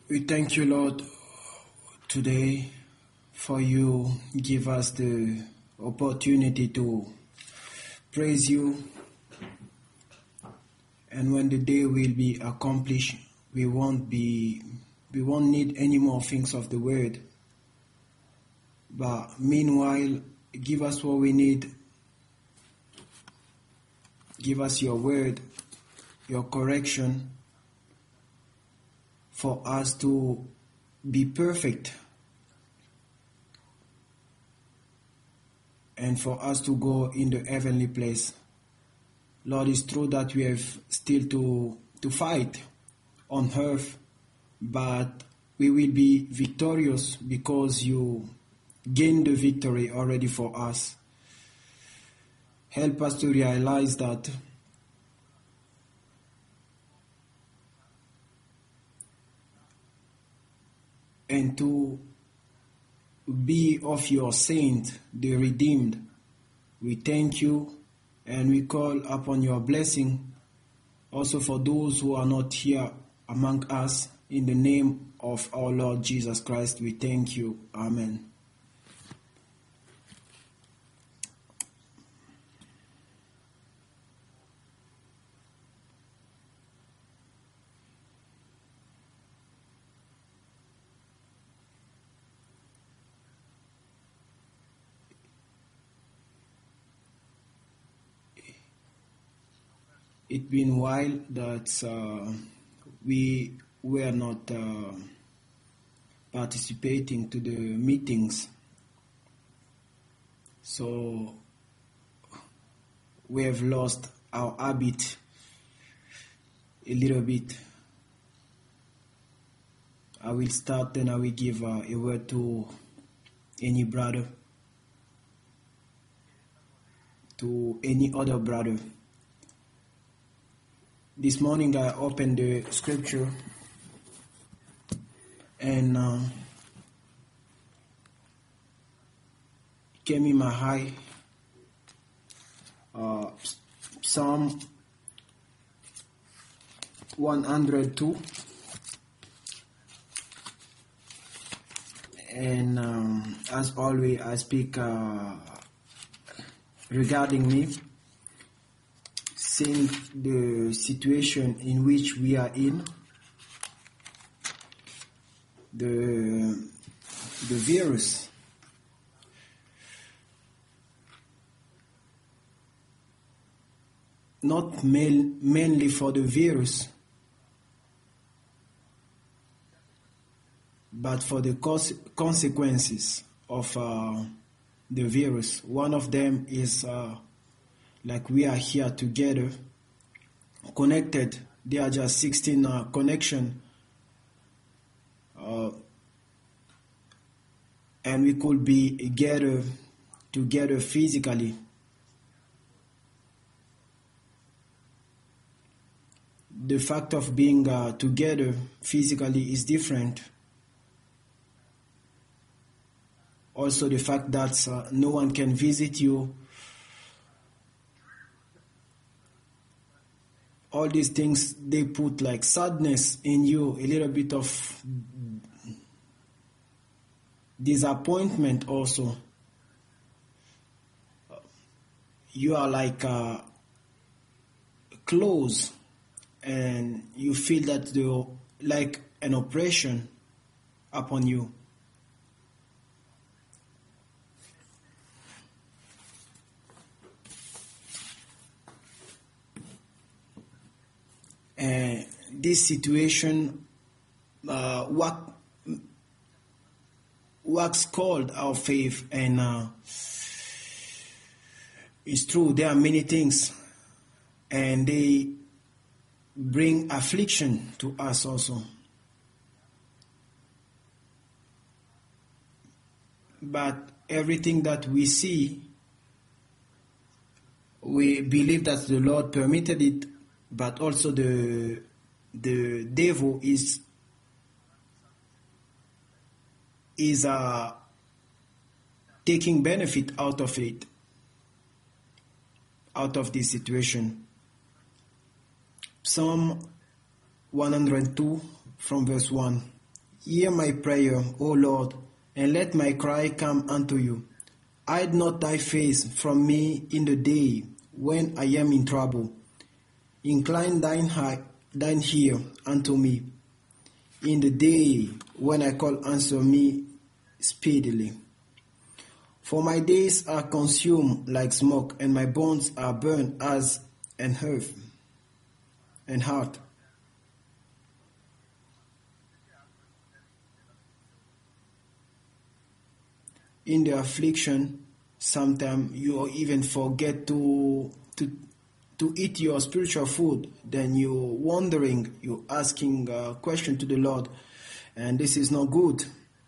We thank you, Lord, today for you give us the opportunity to praise you. And when the day will be accomplished, we won't need any more things of the word. But meanwhile, give us what we need. Give us your word, your correction, for us to be perfect and for us to go in the heavenly place. Lord, it's true that we have still to fight on earth, but we will be victorious because you gained the victory already for us. Help us to realize that and to be of your saint, the redeemed. We thank you and we call upon your blessing also for those who are not here among us. In the name of our Lord Jesus Christ, we thank you. Amen. It's been a while that we were not participating to the meetings, so we have lost our habit a little bit. I will start, then I will give a word to any brother, to any other brother. This morning I opened the scripture and it came in my eye, Psalm 102, and as always I speak regarding me, seeing the situation in which we are in, the virus. Not mainly for the virus, but for the consequences of the virus. One of them is like we are here together, connected. There are just 16 connection, and we could be together physically. The fact of being together physically is different. Also, the fact that no one can visit you. All these things, they put like sadness in you, a little bit of disappointment also. You are like close and you feel that like an oppression upon you. This situation wax cold our faith, and it's true, there are many things and they bring affliction to us also. But everything that we see, we believe that the Lord permitted it, but also the devil is taking benefit out of it, out of this situation. Psalm 102 from verse 1. Hear my prayer, O Lord, and let my cry come unto you. Hide not thy face from me in the day when I am in trouble. Incline thine ear unto me. In the day when I call, answer me speedily. For my days are consumed like smoke, and my bones are burned as an hearth and heart. In the affliction, sometimes you even forget to eat your spiritual food. Then you're wondering, you're asking a question to the Lord, and this is not good.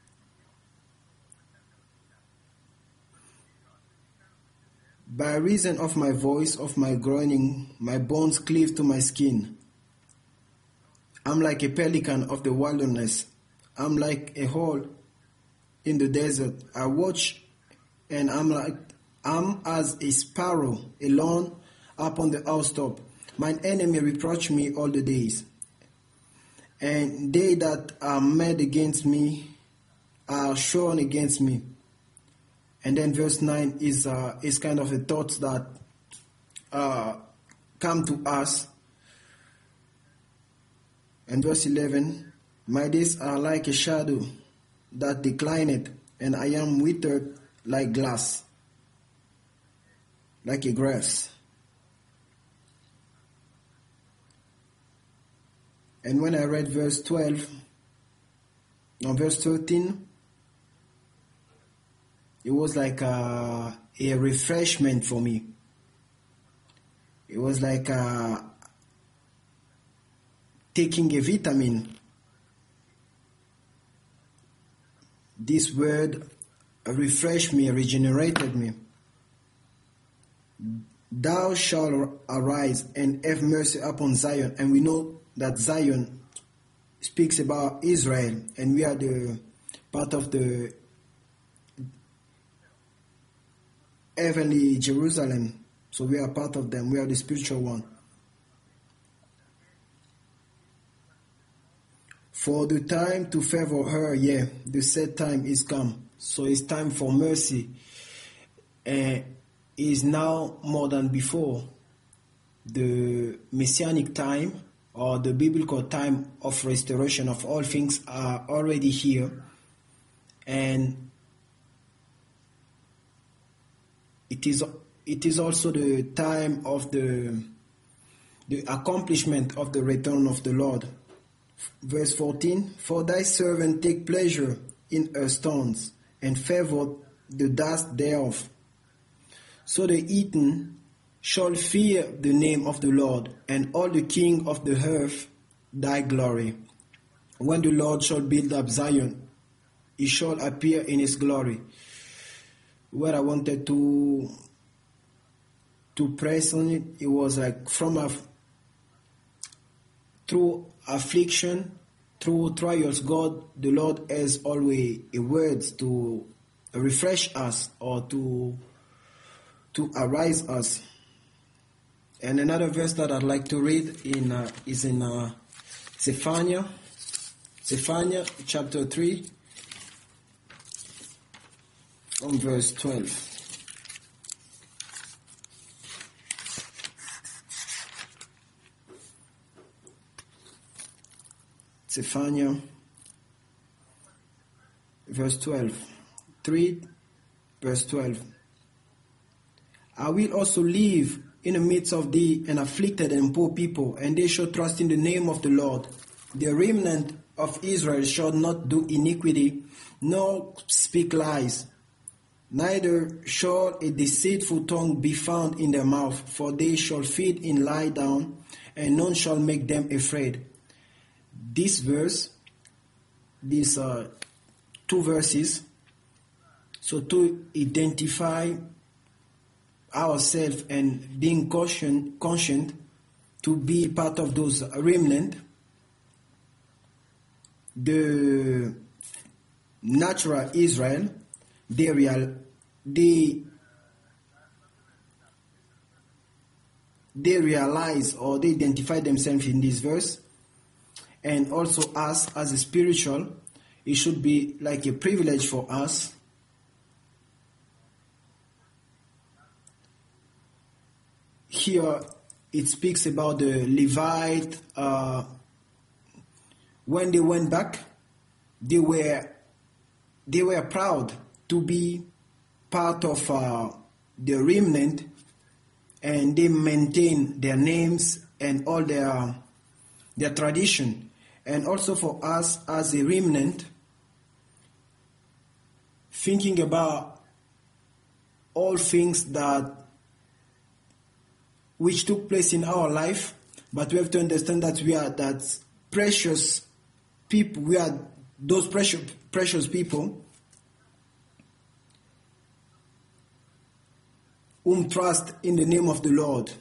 By reason of my voice, of my groaning, my bones cleave to my skin. I'm like a pelican of the wilderness. I'm like a hole in the desert. I watch, and I'm as a sparrow alone upon the housetop. Mine enemy reproach me all the days, and they that are mad against me are shown against me. And then verse 9 is kind of a thought that come to us. And verse 11, my days are like a shadow that declineth, and I am withered like glass, like a grass. And when I read verse 12, verse 13, it was like a refreshment for me. It was like taking a vitamin. This word refreshed me, regenerated me. Thou shalt arise and have mercy upon Zion. And we know that Zion speaks about Israel, and we are the part of the heavenly Jerusalem. So we are part of them. We are the spiritual one. For the time to favor her, the set time is come. So it's time for mercy. Is now more than before. The messianic time, or the biblical time of restoration of all things, are already here. And it is also the time of the accomplishment of the return of the Lord. Verse 14, for thy servant take pleasure in her stones, and favor the dust thereof. So the heathen shall fear the name of the Lord, and all the king of the earth thy glory. When the Lord shall build up Zion, he shall appear in his glory. Where I wanted to press on it, it was like through affliction, through trials, God, the Lord has always a words to refresh us or to arise us. And another verse that I'd like to read is in Zephaniah chapter 3, from verse 12. Zephaniah, verse 12. 3, verse 12. I will also live in the midst of thee, an afflicted and poor people, and they shall trust in the name of the Lord. The remnant of Israel shall not do iniquity, nor speak lies. Neither shall a deceitful tongue be found in their mouth, for they shall feed and lie down, and none shall make them afraid. This verse, these two verses, so to identify ourselves and being conscient to be part of those remnant, the natural Israel, they realize or they identify themselves in this verse, and also us as a spiritual, it should be like a privilege for us. Here it speaks about the Levite. When they went back, they were proud to be part of the remnant, and they maintain their names and all their tradition. And also for us as a remnant, thinking about all things which took place in our life, but we have to understand that we are that precious people. We are those precious people whom trust in the name of the Lord.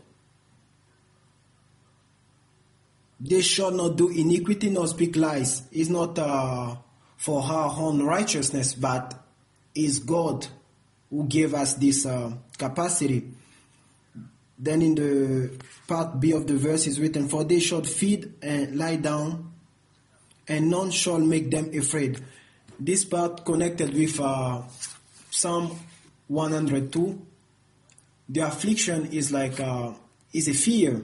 They shall not do iniquity nor speak lies. It's not for our own righteousness, but it's God who gave us this capacity. Then in the part B of the verse is written, for they shall feed and lie down, and none shall make them afraid. This part connected with Psalm 102. The affliction is like is a fear.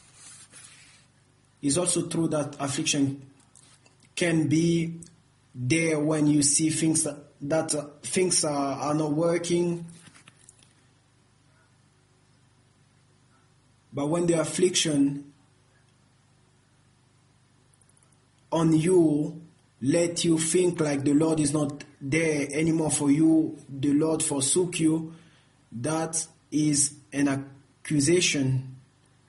It's also true that affliction can be there when you see things that things are not working. But when the affliction on you let you think like the Lord is not there anymore for you, the Lord forsook you, that is an accusation.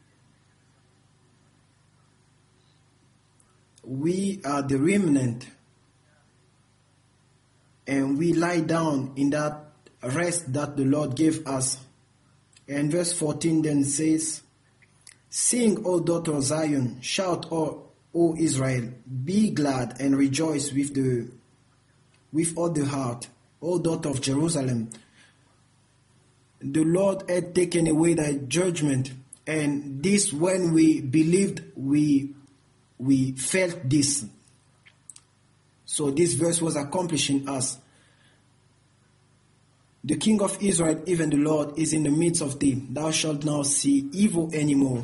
We are the remnant, and we lie down in that rest that the Lord gave us. And verse 14 then says, sing, O daughter of Zion, shout, O Israel, be glad and rejoice with all the heart, O daughter of Jerusalem. The Lord had taken away thy judgment, and this, when we believed, we felt this. So this verse was accomplishing us. The King of Israel, even the Lord, is in the midst of thee. Thou shalt not see evil anymore.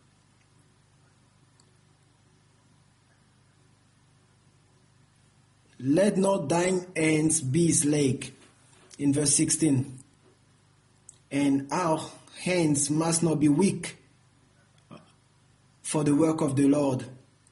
Let not thine hands be slack. In verse 16. And our hands must not be weak for the work of the Lord.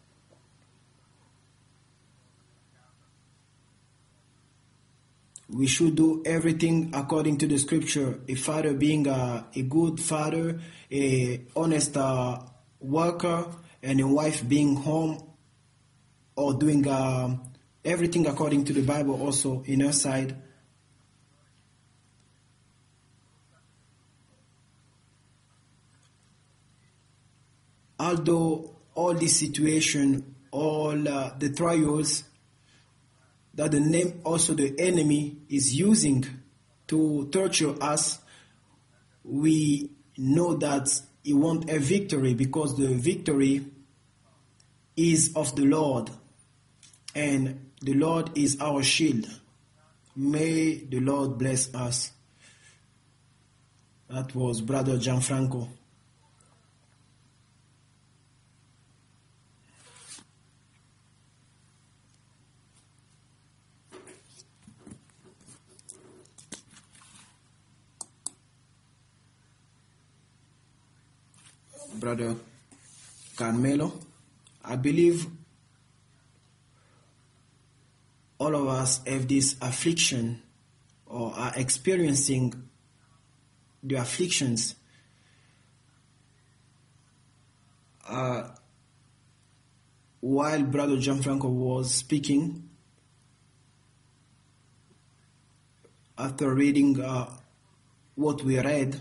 We should do everything according to the scripture. A father being a good father, a honest worker, and a wife being home or doing everything according to the Bible also in her side. Although all this situation, all the trials that the enemy is using to torture us, we know that he won't have victory, because the victory is of the Lord, and the Lord is our shield. May the Lord bless us. That was Brother Gianfranco. Brother Carmelo, I believe all of us have this affliction or are experiencing the afflictions. While Brother Gianfranco was speaking, after reading what we read,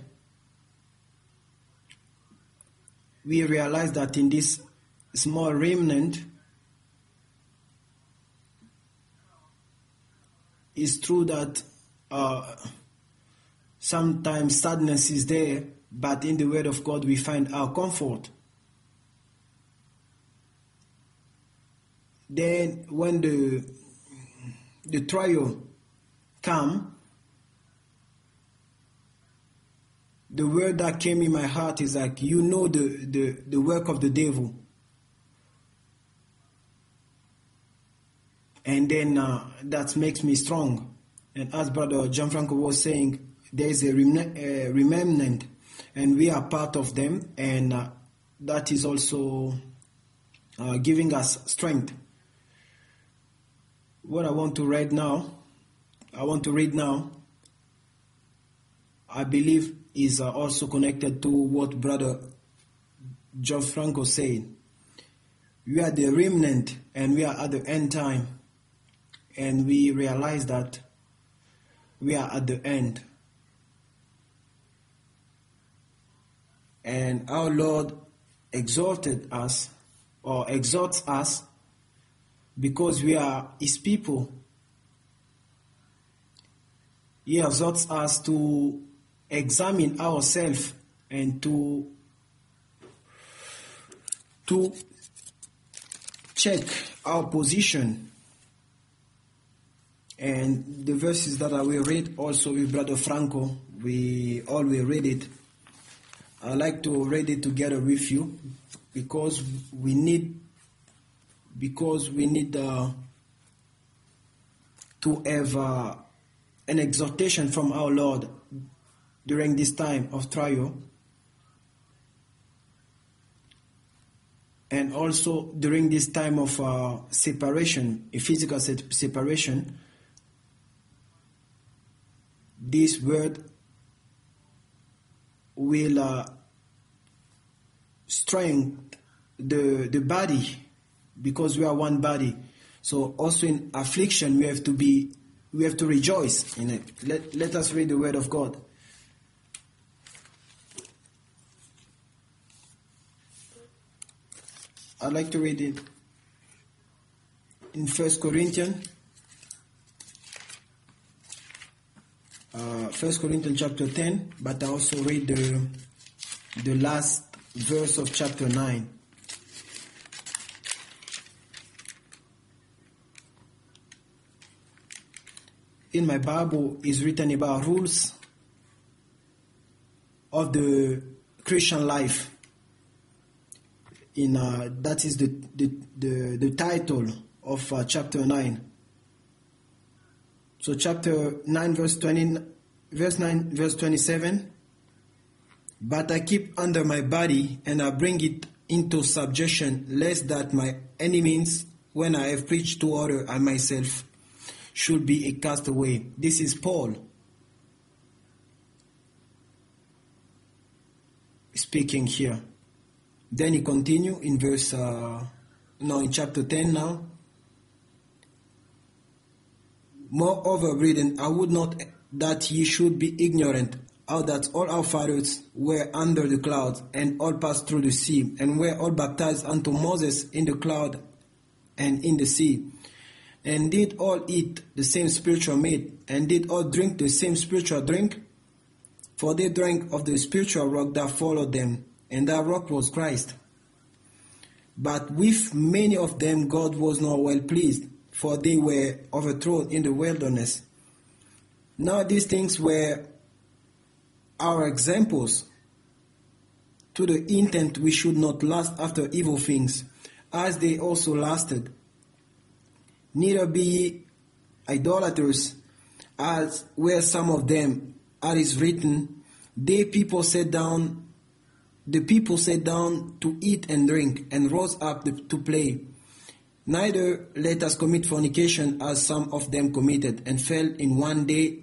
we realize that in this small remnant, it's true that sometimes sadness is there, but in the Word of God we find our comfort. Then when the trial come, the word that came in my heart is like, you know the work of the devil. And then that makes me strong. And as Brother Gianfranco was saying, there is a remnant, and we are part of them, and that is also giving us strength. What I want to read now, I believe is also connected to what Brother Gianfranco said. We are the remnant, and we are at the end time, and we realize that we are at the end. And our Lord exhorts us because we are His people. He exhorts us to examine ourselves and to check our position. And the verses that I will read also with Brother Franco, we all will read it. I like to read it together with you because we need to have an exhortation from our Lord during this time of trial, and also during this time of separation, a physical separation. This word will strengthen the body, because we are one body. So also in affliction we have to rejoice in it. Let us read the word of God. I'd like to read it in 1 Corinthians. 1 Corinthians chapter 10, but I also read the last verse of chapter 9. In my Bible is written about rules of the Christian life. That is the title of chapter 9. So chapter 9 verse 27. But I keep under my body, and I bring it into subjection, lest that my enemies, when I have preached to others and myself, should be a castaway. This is Paul speaking here. Then he continue in in chapter 10 now. Moreover, brethren, I would not that ye should be ignorant, how that all our fathers were under the cloud, and all passed through the sea, and were all baptized unto Moses in the cloud and in the sea, and did all eat the same spiritual meat, and did all drink the same spiritual drink, for they drank of the spiritual rock that followed them, and that rock was Christ. But with many of them God was not well pleased, for they were overthrown in the wilderness. Now these things were our examples, to the intent we should not lust after evil things, as they also lasted. Neither be ye idolaters, as were some of them, as is written, the people sat down to eat and drink, and rose up to play. Neither let us commit fornication, as some of them committed, and fell in one day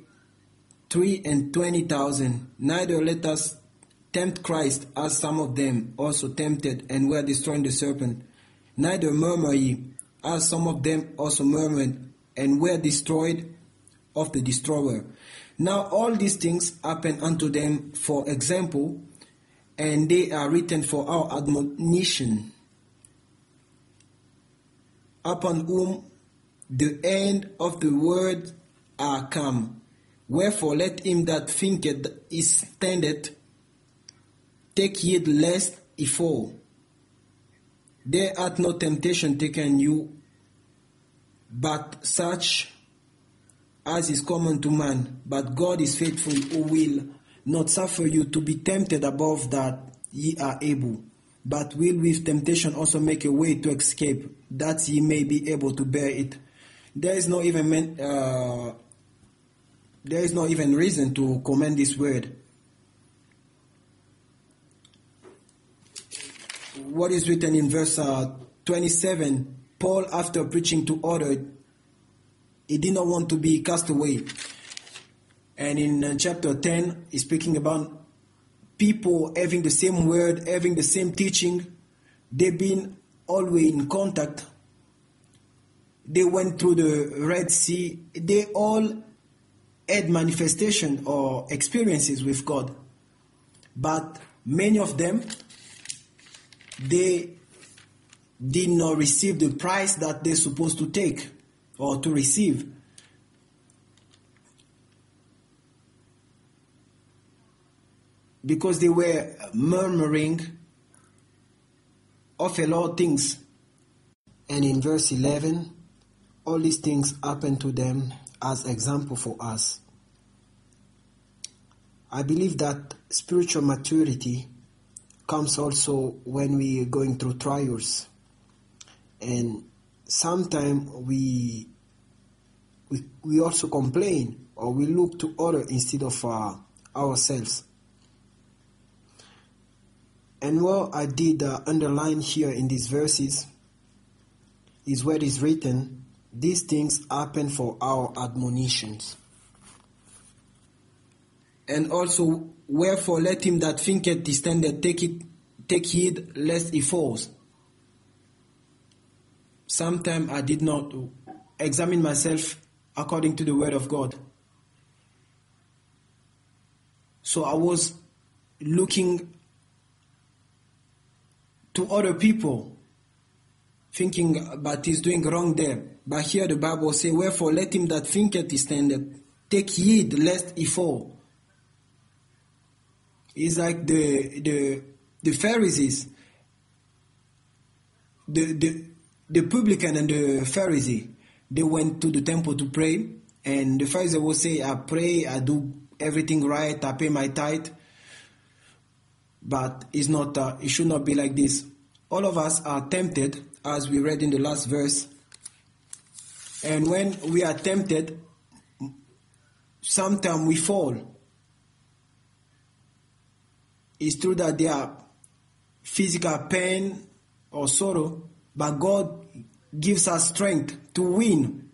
23,000. Neither let us tempt Christ, as some of them also tempted, and were destroying the serpent. Neither murmur ye, as some of them also murmured, and were destroyed of the destroyer. Now all these things happen unto them for example, and they are written for our admonition, upon whom the end of the world are come. Wherefore let him that thinketh he standeth take heed lest he fall. There hath no temptation taken you, but such as is common to man, but God is faithful, who will not suffer you to be tempted above that ye are able, but will with temptation also make a way to escape, that ye may be able to bear it. There is no even reason to comment this word. What is written in verse 27, Paul, after preaching to others, he did not want to be cast away. And in chapter 10, he's speaking about people having the same word, having the same teaching. They've been always in contact. They went through the Red Sea. They all had manifestation or experiences with God. But many of them, they did not receive the price that they're supposed to take or to receive. Because they were murmuring of a lot of things. And in verse 11, all these things happened to them as example for us. I believe that spiritual maturity comes also when we are going through trials. And sometimes we also complain, or we look to others instead of ourselves. And what I did underline here in these verses is where it is written, these things happen for our admonitions. And also, wherefore let him that thinketh he standeth take heed lest he falls. Sometimes I did not examine myself according to the word of God. So I was looking to other people, thinking, but he's doing wrong there. But here the Bible says, wherefore let him that thinketh he standeth take heed lest he fall. It's like the Pharisees, the publican and the Pharisee. They went to the temple to pray, and the Pharisee will say, I pray, I do everything right, I pay my tithe. But it's not. It should not be like this. All of us are tempted, as we read in the last verse. And when we are tempted, sometimes we fall. It's true that there are physical pain or sorrow, but God gives us strength to win.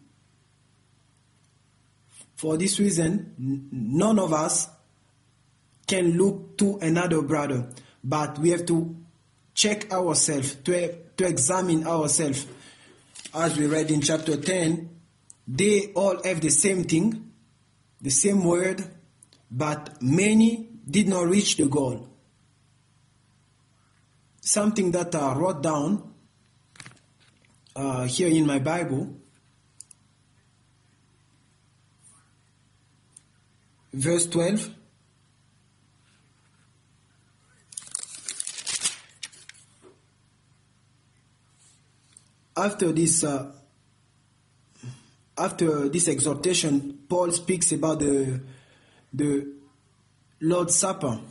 For this reason, none of us can look to another brother, but we have to check ourselves, to examine ourselves. As we read in chapter 10, they all have the same thing, the same word, but many did not reach the goal. Something that I wrote down here in my Bible, verse 12. After this exhortation, Paul speaks about the Lord's Supper.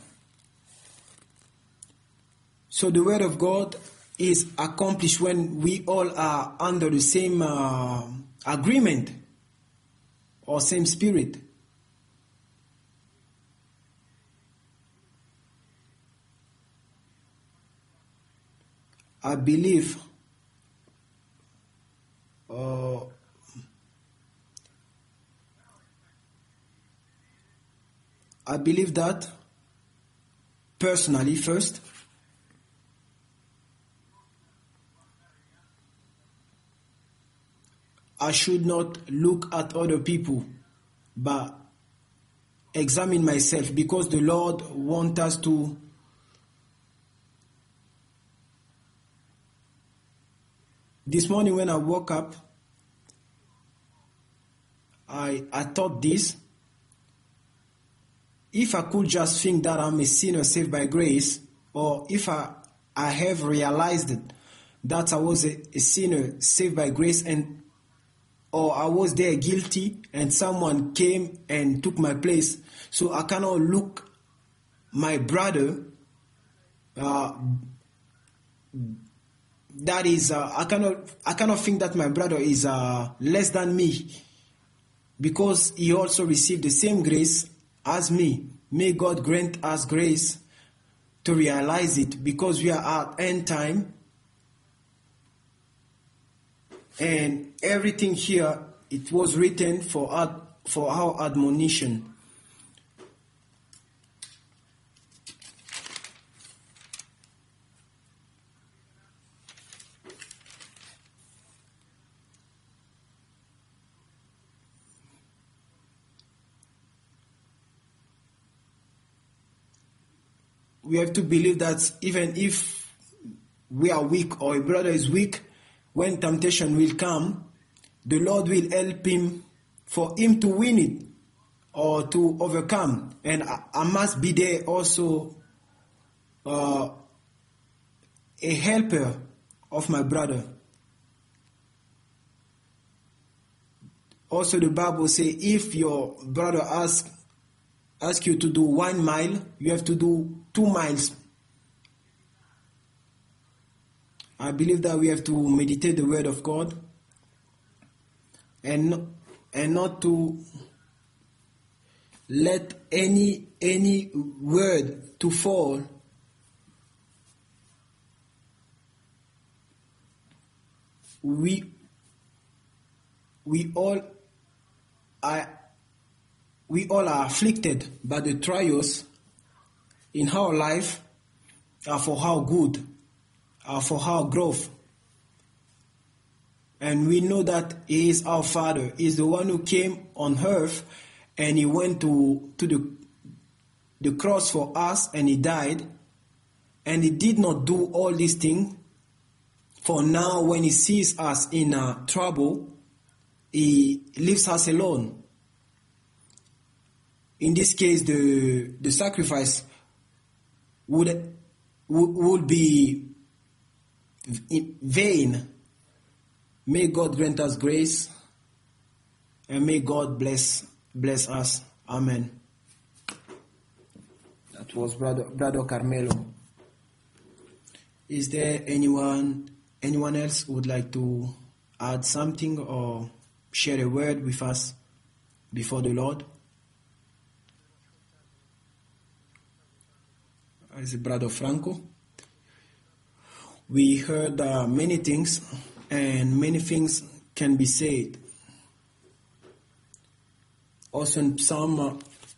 So the word of God is accomplished when we all are under the same agreement or same spirit. I believe that personally first, I should not look at other people, but examine myself, because the Lord wants us to This morning when I woke up, I thought this. If I could just think that I'm a sinner saved by grace, or if I have realized that I was a sinner saved by grace and or I was there guilty and someone came and took my place. So I cannot look my brother, that is, I cannot think that my brother is less than me, because he also received the same grace as me. May God grant us grace to realize it, because we are at end time, and everything here, it was written for our admonition. We have to believe that even if we are weak or a brother is weak, when temptation will come, the Lord will help him for him to win it or to overcome. And I must be there also, a helper of my brother. Also the Bible says, if your brother ask you to do 1 mile, you have to do 2 miles. I believe that we have to meditate the word of God and not to let any word to fall. We all are afflicted by the trials in our life, are for our good, are for our growth. And we know that He is our Father. He is the one who came on earth and He went to the cross for us and He died. And He did not do all these things for now. When He sees us in trouble, He leaves us alone. In this case, the sacrifice would be vain. May God grant us grace, and may God bless us. Amen. That was Brother Carmelo. Is there anyone else who would like to add something or share a word with us before the Lord? As Brother Franco, we heard many things, and many things can be said. Also in Psalm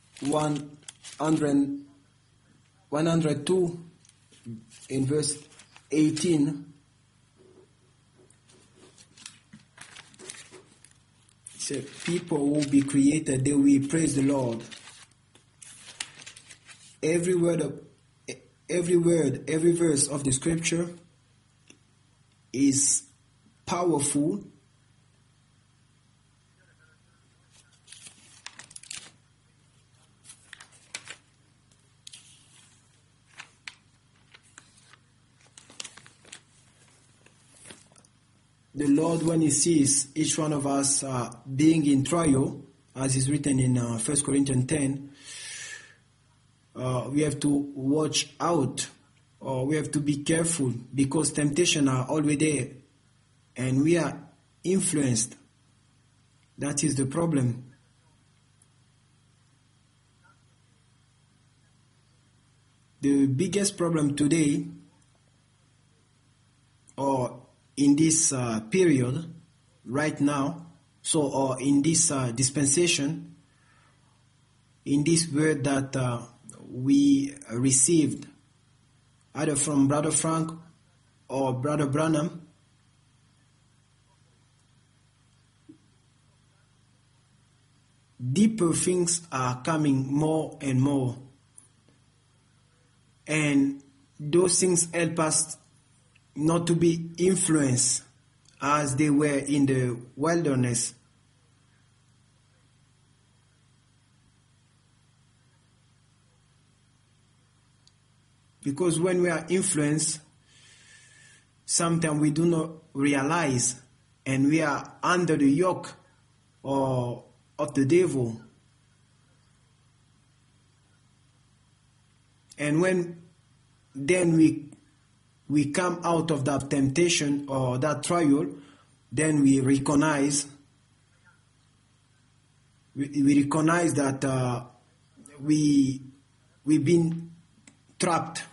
102, in verse 18, it said, people will be created, they will praise the Lord. Every verse of the scripture is powerful. The Lord, when He sees each one of us being in trial, as is written in 1 Corinthians 10, we have to watch out, or we have to be careful, because temptation are always there and we are influenced. That is the problem. The biggest problem today, or in this period right now, or in this dispensation, in this word that we received either from Brother Frank or Brother Branham, deeper things are coming more and more, and those things help us not to be influenced as they were in the wilderness. Because when we are influenced, sometimes we do not realize, and we are under the yoke or of the devil. And when then we come out of that temptation or that trial, then we recognize that we've been trapped.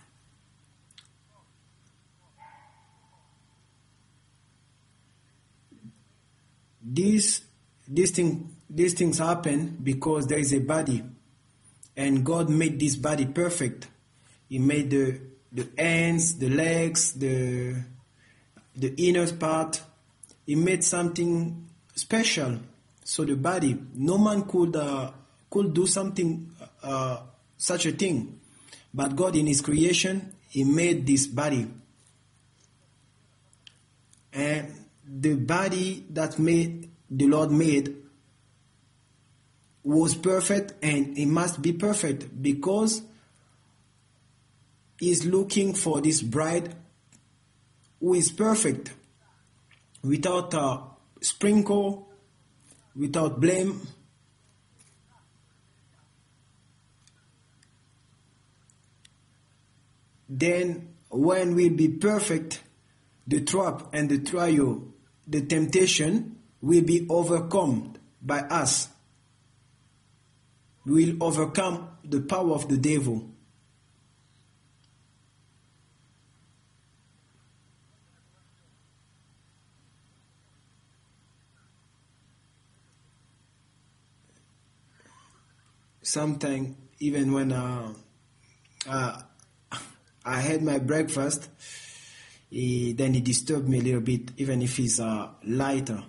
These things happen because there is a body, and God made this body perfect. He made the hands, the legs, the inner part. He made something special. So the body, no man could do something such a thing, but God in His creation, He made this body, and the body that the Lord made was perfect, and it must be perfect because He's looking for this bride who is perfect, without a sprinkle, without blame. Then when we'll be perfect, the trap and the trial, the temptation will be overcome by us. We will overcome the power of the devil. Sometimes, even when I had my breakfast, then it disturbed me a little bit, even if it's lighter.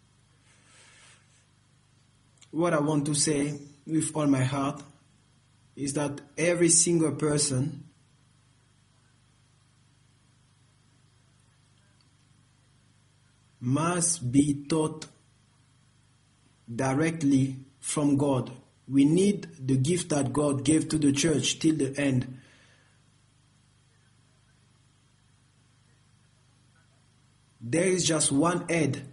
What I want to say with all my heart is that every single person must be taught directly from God. We need the gift that God gave to the church till the end. There is just one head.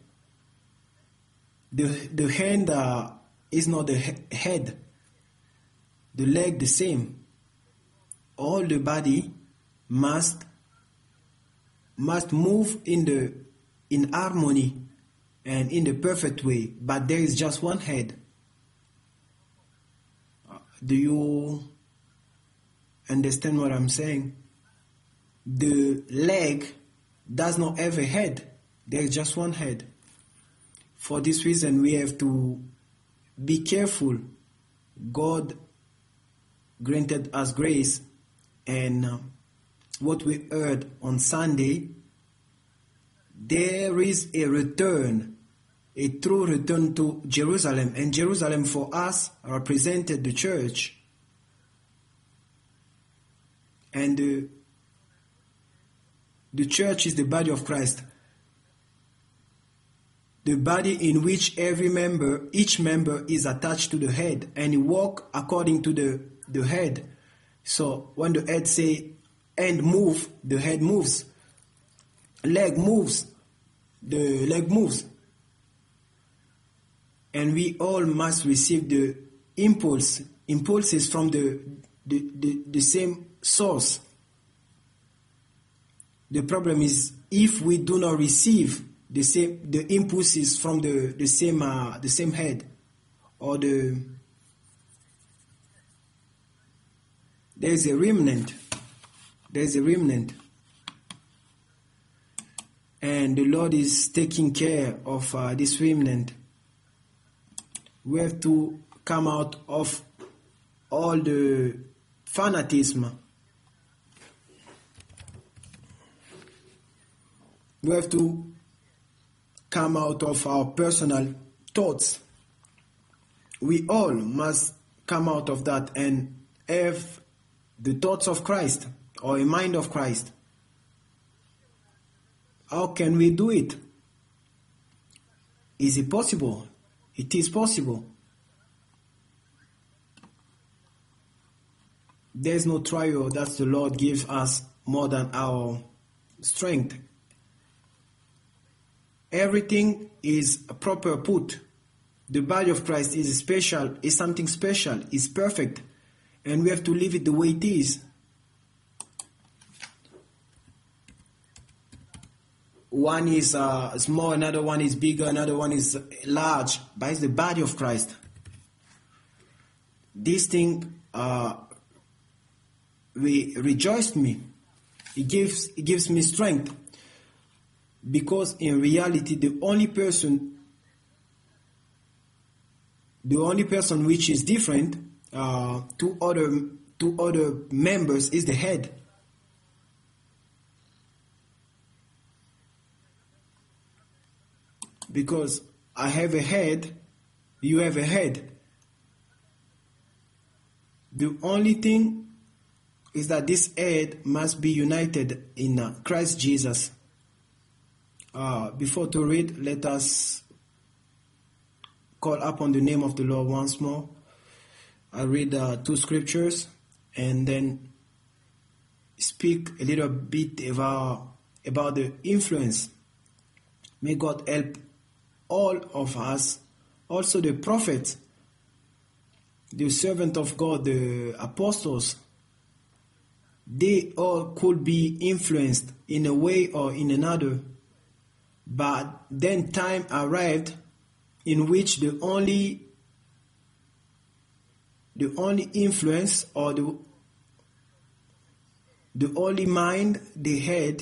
The hand is not the head. The leg the same. All the body must move in harmony and in the perfect way. But there is just one head. Do you understand what I'm saying? The leg does not have a head. There is just one head. For this reason, we have to be careful. God granted us grace, and what we heard on Sunday, there is a return, a true return to Jerusalem. And Jerusalem for us represented the church. And the church is the body of Christ. The body in which each member is attached to the head, and he walk according to the head. So when the head say hand move, the head moves. Leg moves, the leg moves. And we all must receive the impulses from the same source. The problem is if we do not receive the impulses from the same head, or there is a remnant. There is a remnant, and the Lord is taking care of this remnant. We have to come out of all the fanatism. We have to come out of our personal thoughts. We all must come out of that and have the thoughts of Christ, or a mind of Christ. How can we do it? Is it possible? It is possible. There's no trial that the Lord gives us more than our strength. Everything is proper put. The body of Christ is special, is something special, is perfect, and we have to leave it the way it is. One is small, another one is bigger, another one is large, but it's the body of Christ. This thing rejoiced me. It gives me strength, because in reality the only person which is different to other members is the head. Because I have a head, you have a head. The only thing is that this head must be united in Christ Jesus. Before to read, let us call upon the name of the Lord once more. I read 2 scriptures and then speak a little bit about the influence. May God help all of us, also the prophets, the servant of God, the apostles. They all could be influenced in a way or in another, but then time arrived in which the only influence or the only mind they had,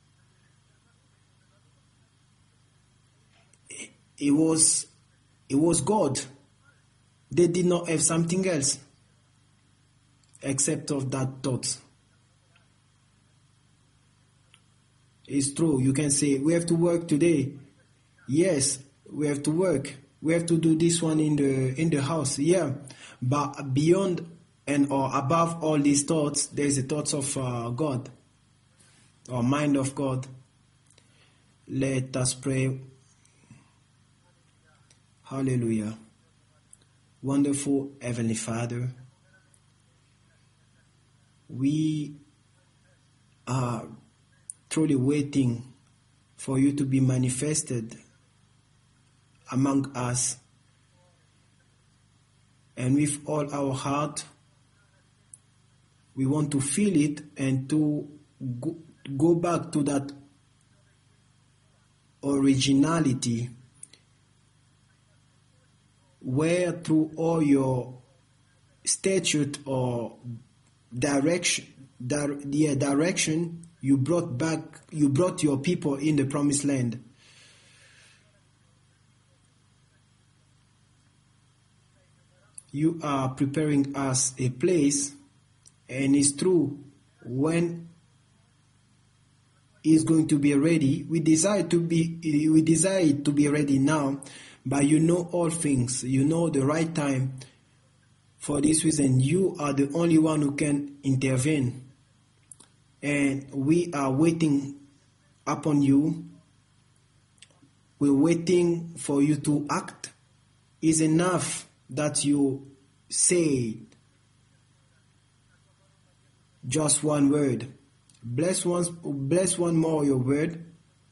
it was God. They did not have something else except of that thought. It's true. You can say, we have to work today. Yes, we have to work. We have to do this one in the house. Yeah, but beyond and or above all these thoughts, there is the thoughts of God, or mind of God. Let us pray. Hallelujah. Wonderful Heavenly Father, we are truly waiting for you to be manifested among us, and with all our heart we want to feel it and to go back to that originality, where through all your statute or direction you brought your people in the promised land. You are preparing us a place, and it's true, when it's going to be ready, we desire it to be ready now, but you know all things, you know the right time. For this reason, you are the only one who can intervene, and we are waiting upon you. We're waiting for you to act. It's enough that you say just one word. Bless one more your word,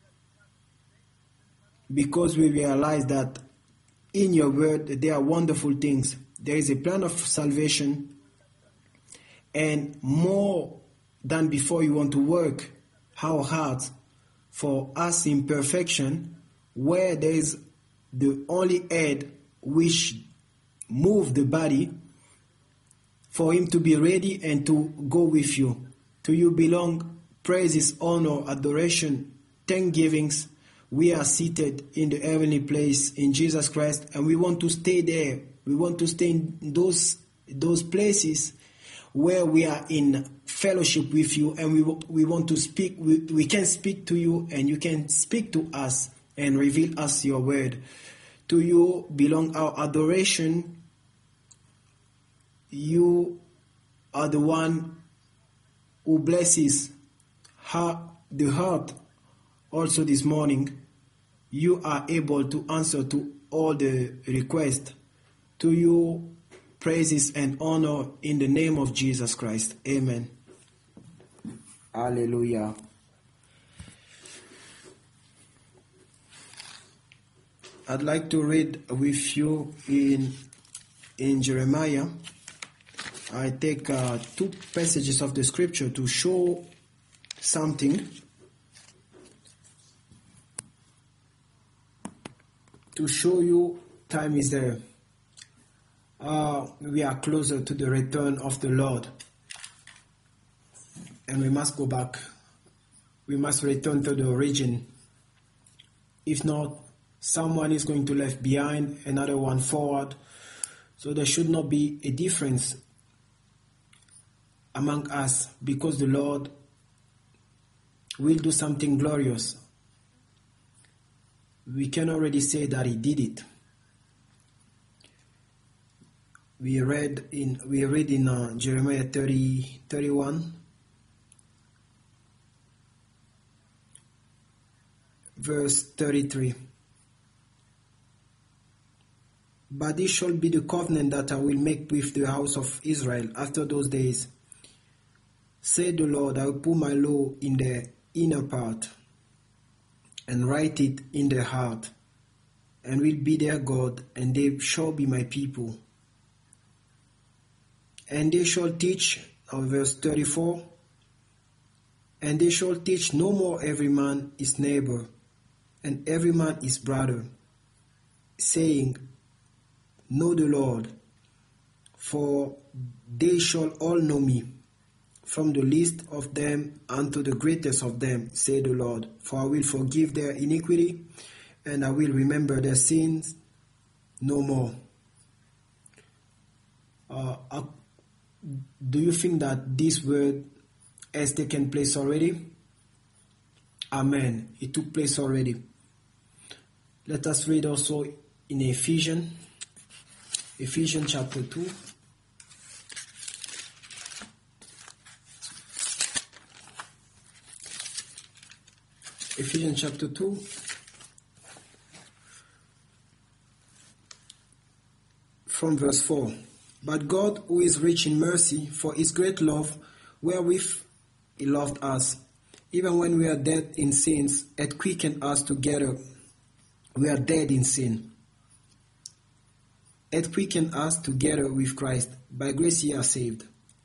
because we realize that in your word there are wonderful things. There is a plan of salvation, and more than before, you want to work our hearts for us in perfection, where there is the only head which move the body, for him to be ready and to go with you. To you belong praises, honor, adoration, thanksgivings. We are seated in the heavenly place in Jesus Christ, and we want to stay there. We want to stay in those places where we are in fellowship with you, and we want to speak. We can speak to you, and you can speak to us and reveal us your word. To you belong our adoration. You are the one who blesses the heart. Also this morning, you are able to answer to all the requests. To you, praises and honor in the name of Jesus Christ. Amen. Hallelujah. I'd like to read with you in Jeremiah. I take two passages of the scripture to show something, to show you time is there. We are closer to the return of the Lord, and we must go back. We must return to the origin. If not, someone is going to left behind, another one forward. So there should not be a difference among us, because the Lord will do something glorious. We can already say that He did it. We read in Jeremiah 31, verse 33. But this shall be the covenant that I will make with the house of Israel after those days, said the Lord. I will put my law in their inner part and write it in their heart, and will be their God, and they shall be my people. And they shall teach, verse 34, and they shall teach no more every man his neighbor, and every man his brother, saying, Know the Lord, for they shall all know me, from the least of them unto the greatest of them, said the Lord. For I will forgive their iniquity, and I will remember their sins no more. Do you think that this word has taken place already? Amen. It took place already. Let us read also in Ephesians chapter 2. Ephesians chapter 2. From verse 4. But God, who is rich in mercy, for His great love, wherewith He loved us, even when we are dead in sins, hath quickened us together. We are dead in sin. Hath quickened us together with Christ. By grace ye are saved.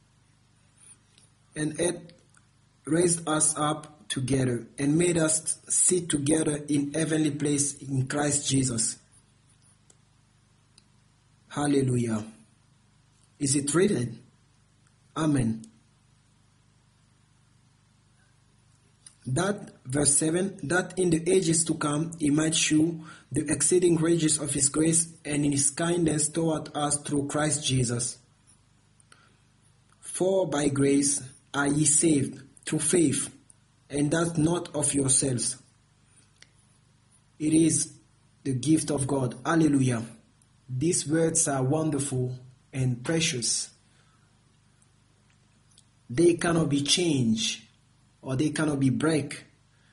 And hath raised us up together, and made us sit together in heavenly place in Christ Jesus. Hallelujah. Is it written? Amen. That, verse 7, that in the ages to come He might shew the exceeding riches of His grace and in His kindness toward us through Christ Jesus. For by grace are ye saved, through faith, and that not of yourselves. It is the gift of God. Hallelujah. These words are wonderful and precious. They cannot be changed, or they cannot be break.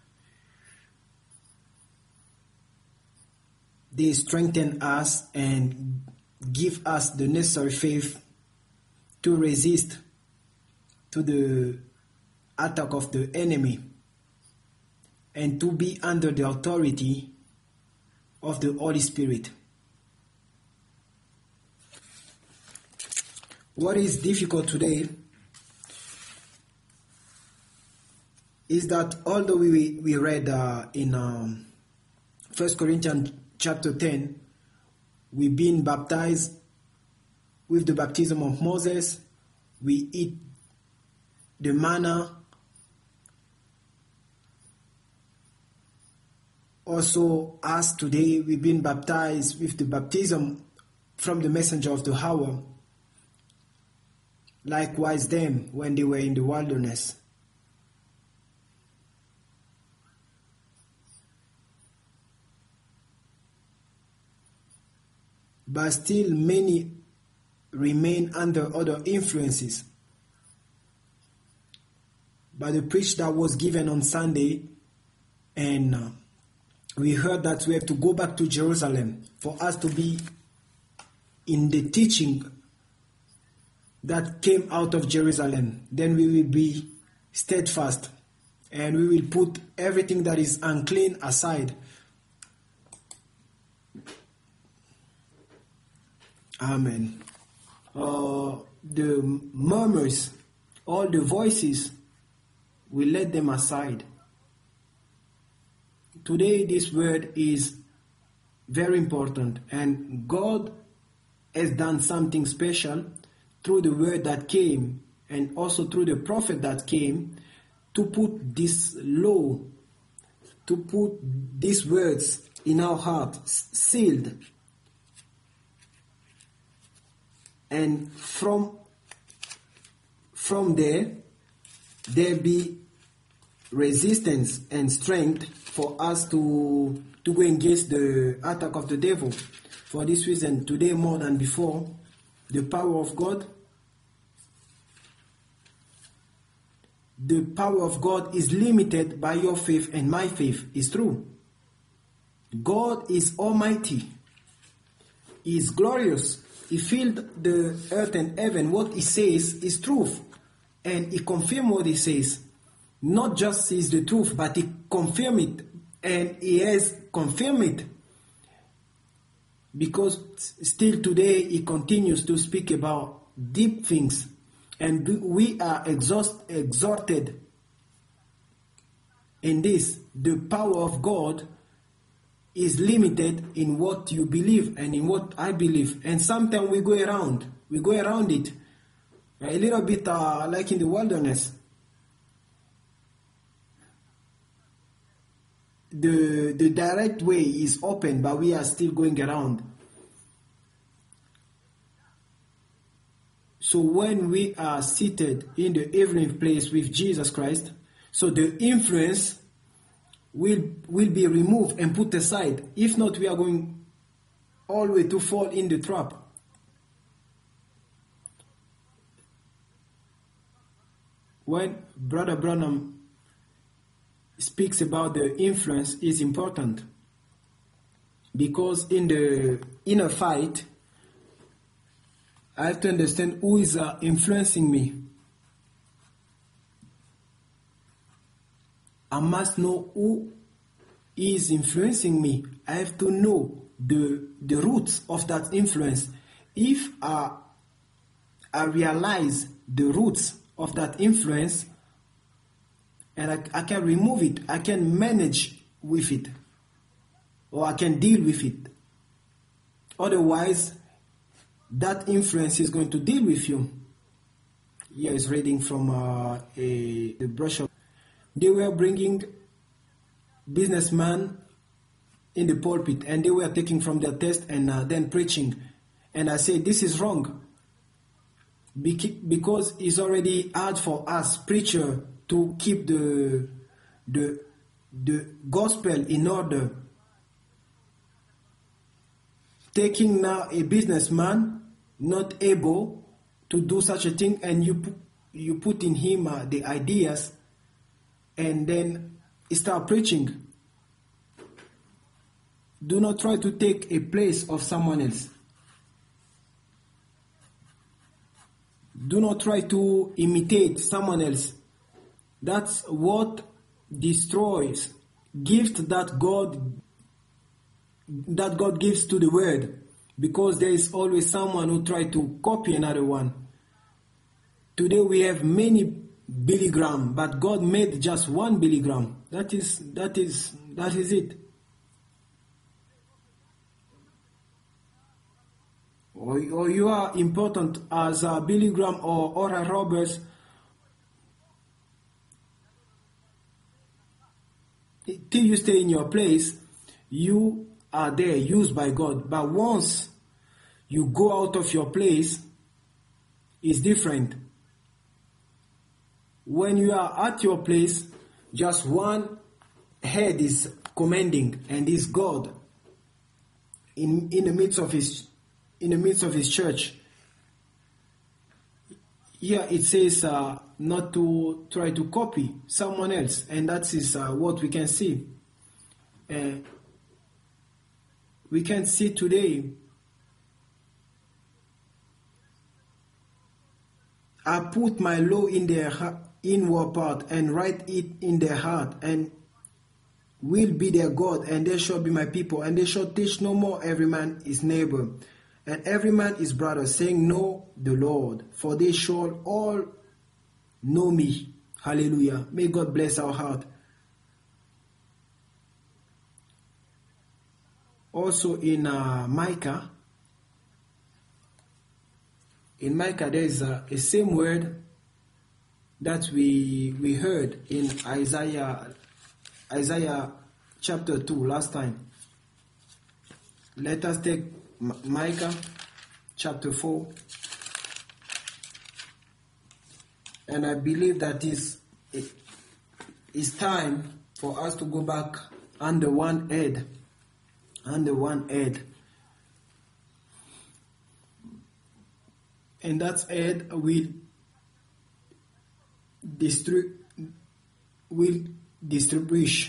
They strengthen us and give us the necessary faith to resist to the attack of the enemy and to be under the authority of the Holy Spirit. What is difficult today is that although we read in 1 Corinthians chapter 10, we've been baptized with the baptism of Moses, we eat the manna, also us today we've been baptized with the baptism from the messenger of the hour. Likewise them when they were in the wilderness. But still many remain under other influences. By the preach that was given on Sunday, and we heard that we have to go back to Jerusalem for us to be in the teaching that came out of Jerusalem. Then we will be steadfast, and we will put everything that is unclean aside. Amen. The murmurs, all the voices, we let them aside. Today this word is very important, and God has done something special through the word that came and also through the prophet that came to put this law, to put these words in our heart, sealed. And from there be resistance and strength for us to go against the attack of the devil. For this reason, today more than before, the power of God is limited by your faith, and my faith is true. God is almighty. He is glorious. He filled the earth and heaven. What he says is truth. And he confirms what he says. Not just says the truth, but he confirms it. And he has confirmed it. Because still today he continues to speak about deep things. And we are exhorted in this. The power of God is limited in what you believe and in what I believe. And sometimes we go around it. A little bit like in the wilderness. The direct way is open, but we are still going around. So when we are seated in the heavenly place with Jesus Christ, so the influence will be removed and put aside. If not, we are going all the way to fall in the trap. When Brother Branham speaks about the influence, is important. Because in the inner fight, I have to understand who is influencing me. I must know who is influencing me. I have to know the roots of that influence. If I realize the roots of that influence, and I can remove it, I can manage with it, or I can deal with it. Otherwise, that influence is going to deal with you. Here is reading from a brochure. They were bringing businessmen in the pulpit, and they were taking from their test and then preaching. And I said, this is wrong. Because it's already hard for us, preacher, to keep the gospel in order. Taking now a businessman not able to do such a thing, and you put in him the ideas, and then start preaching. Do not try to take a place of someone else. Do not try to imitate someone else. That's what destroys gift that God gives to the word, because there is always someone who tries to copy another one. Today we have many Billy Graham, but God made just one Billy Graham. That is it. Or you are important as Billy Graham or Oral Roberts. Till you stay in your place, you are there, used by God. But once you go out of your place, it's different. When you are at your place, just one head is commanding, and is God in the midst of his church. Here it says not to try to copy someone else, and that is what we can see. We can see today. I put my law in their inward part and write it in their heart, and will be their God, and they shall be my people, and they shall teach no more every man his neighbor, and every man his brother, saying, Know the Lord, for they shall all know me. Hallelujah. May God bless our heart. Also in Micah, there is a same word that we heard in Isaiah chapter 2 last time. Let us take Micah chapter 4. And I believe that it's time for us to go back under one head. Under one head. And that head will distribute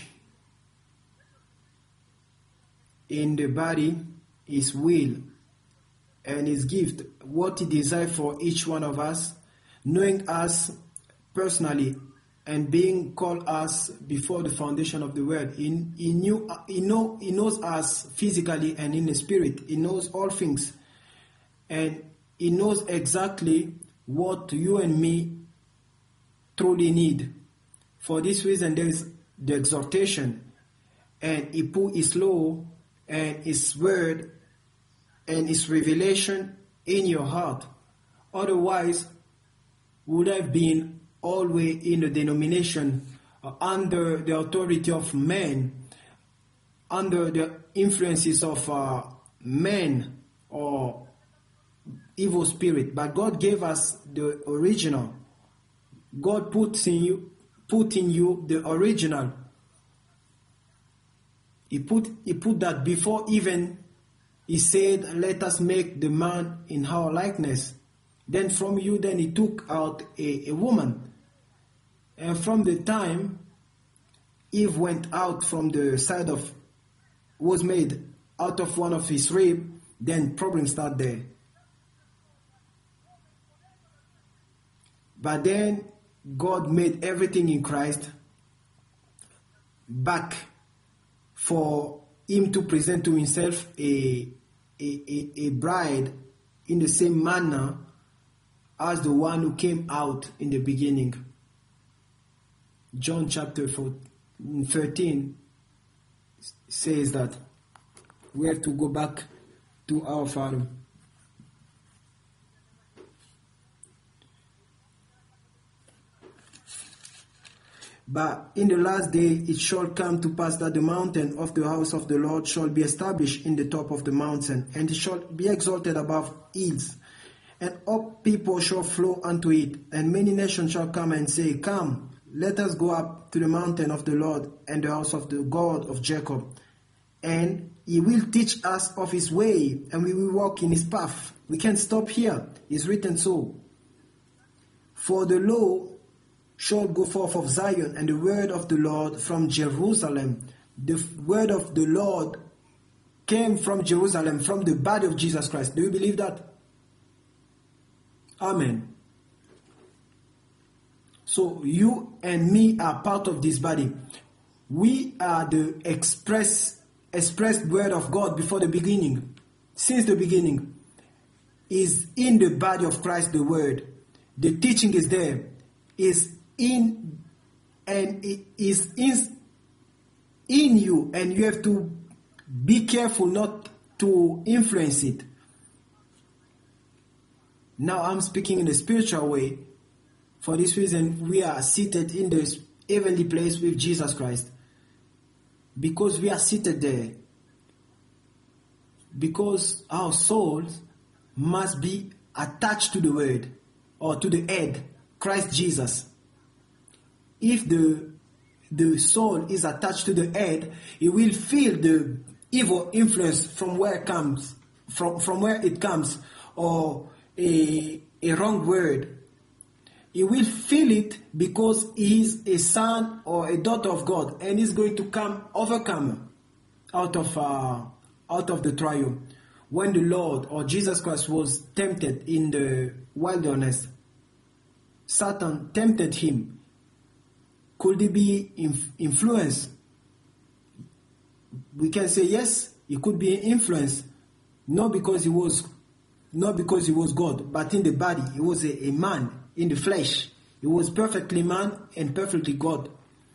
in the body his will and his gift, what he desires for each one of us, knowing us personally and being called us before the foundation of the world. He knows us physically and in the spirit. He knows all things. And he knows exactly what you and me truly need. For this reason, there is the exhortation. And he put his law and his word and his revelation in your heart. Otherwise, would have been always in the denomination under the authority of men, under the influences of men or evil spirit. But God gave us the original. God put in you the original. He put that before even he said, let us make the man in our likeness. Then from you, then he took out a woman. And from the time Eve went out from the side of, was made out of one of his rib, then problems start there. But then God made everything in Christ back for him to present to himself a bride in the same manner as the one who came out in the beginning. John chapter 13 says that we have to go back to our Father. But in the last day it shall come to pass that the mountain of the house of the Lord shall be established in the top of the mountain, and it shall be exalted above hills, and all people shall flow unto it. And many nations shall come and say, Come, let us go up to the mountain of the Lord and the house of the God of Jacob. And he will teach us of his way, and we will walk in his path. We can't stop here. It's written so. For the law shall go forth of Zion, and the word of the Lord from Jerusalem. The word of the Lord came from Jerusalem, from the body of Jesus Christ. Do you believe that? Amen. So you and me are part of this body. We are the expressed word of God before the beginning. Since the beginning is in the body of Christ, the word. The teaching is there. Is in and it is in you, and you have to be careful not to influence it. Now I'm speaking in a spiritual way. For this reason, we are seated in the heavenly place with Jesus Christ. Because we are seated there. Because our souls must be attached to the word or to the head, Christ Jesus. If the soul is attached to the head, it will feel the evil influence from where it comes, from where it comes, or a wrong word. He will feel it because he is a son or a daughter of God, and is going to overcome out of the trial. When the Lord or Jesus Christ was tempted in the wilderness, Satan tempted him. Could he be influenced? We can say yes, he could be influenced. Not because he was not because he was God, but in the body. He was a man in the flesh. He was perfectly man and perfectly God.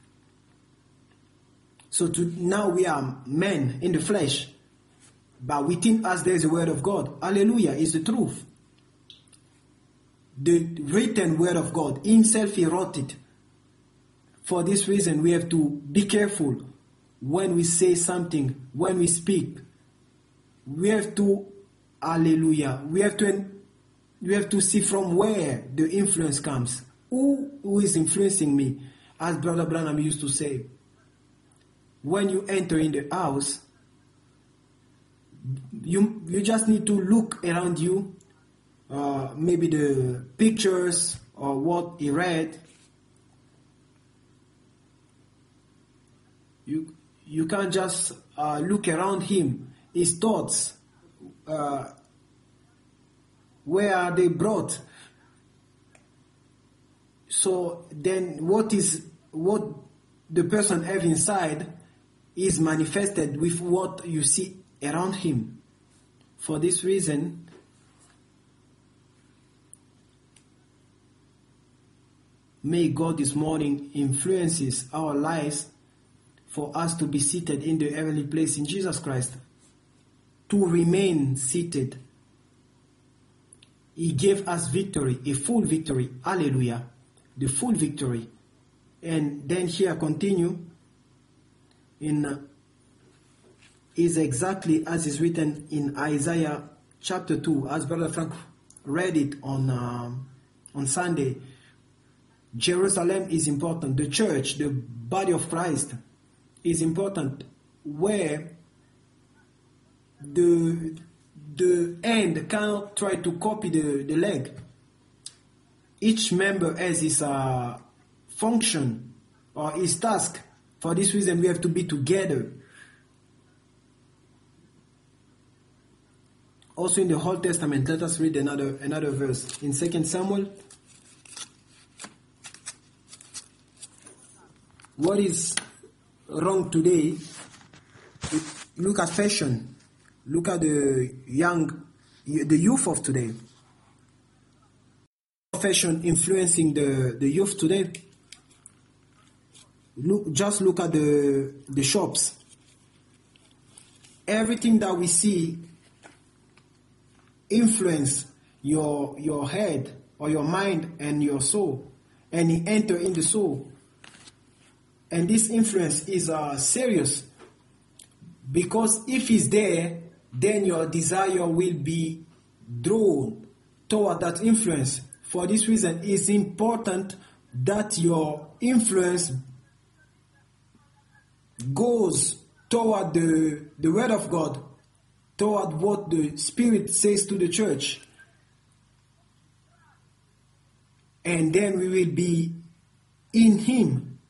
So now we are men in the flesh, but within us there is the word of God. Hallelujah, is the truth. The written word of God. Himself, he wrote it. For this reason, we have to be careful when we say something, when we speak. We have to, hallelujah, we have to see from where the influence comes. Who is influencing me? As Brother Branham used to say, when you enter in the house, you just need to look around you, maybe the pictures or what he read. You can't just look around him. His thoughts, where are they brought? So then what the person have inside is manifested with what you see around him. For this reason, may God this morning influences our lives for us to be seated in the heavenly place in Jesus Christ, to remain seated. He gave us victory, a full victory. Hallelujah. The full victory. And then here continue is exactly as is written in Isaiah chapter 2, as Brother Frank read it on Sunday. Jerusalem is important. The church, the body of Christ, is important, where the hand cannot try to copy the leg. Each member has his function or his task. For this reason, we have to be together. Also in the Old Testament, let us read another verse. In 2 Samuel, what is wrong today? Look at fashion. Look at the youth of today. Fashion influencing the youth today. Just look at the shops. Everything that we see influence your head or your mind and your soul, and it enter in the soul. And this influence is serious, because if it's there, then your desire will be drawn toward that influence. For this reason, it's important that your influence goes toward the Word of God, toward what the Spirit says to the church. And then we will be in Him.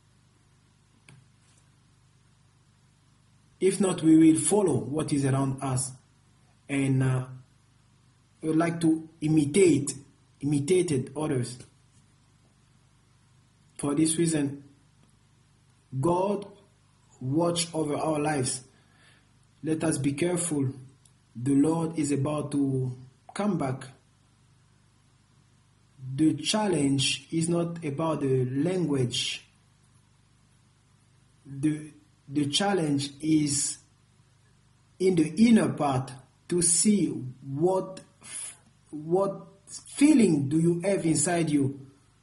If not, we will follow what is around us. And we would like to imitated others. For this reason, God watch over our lives. Let us be careful. The Lord is about to come back. The challenge is not about the language. The challenge is in the inner part, to see what feeling do you have inside you,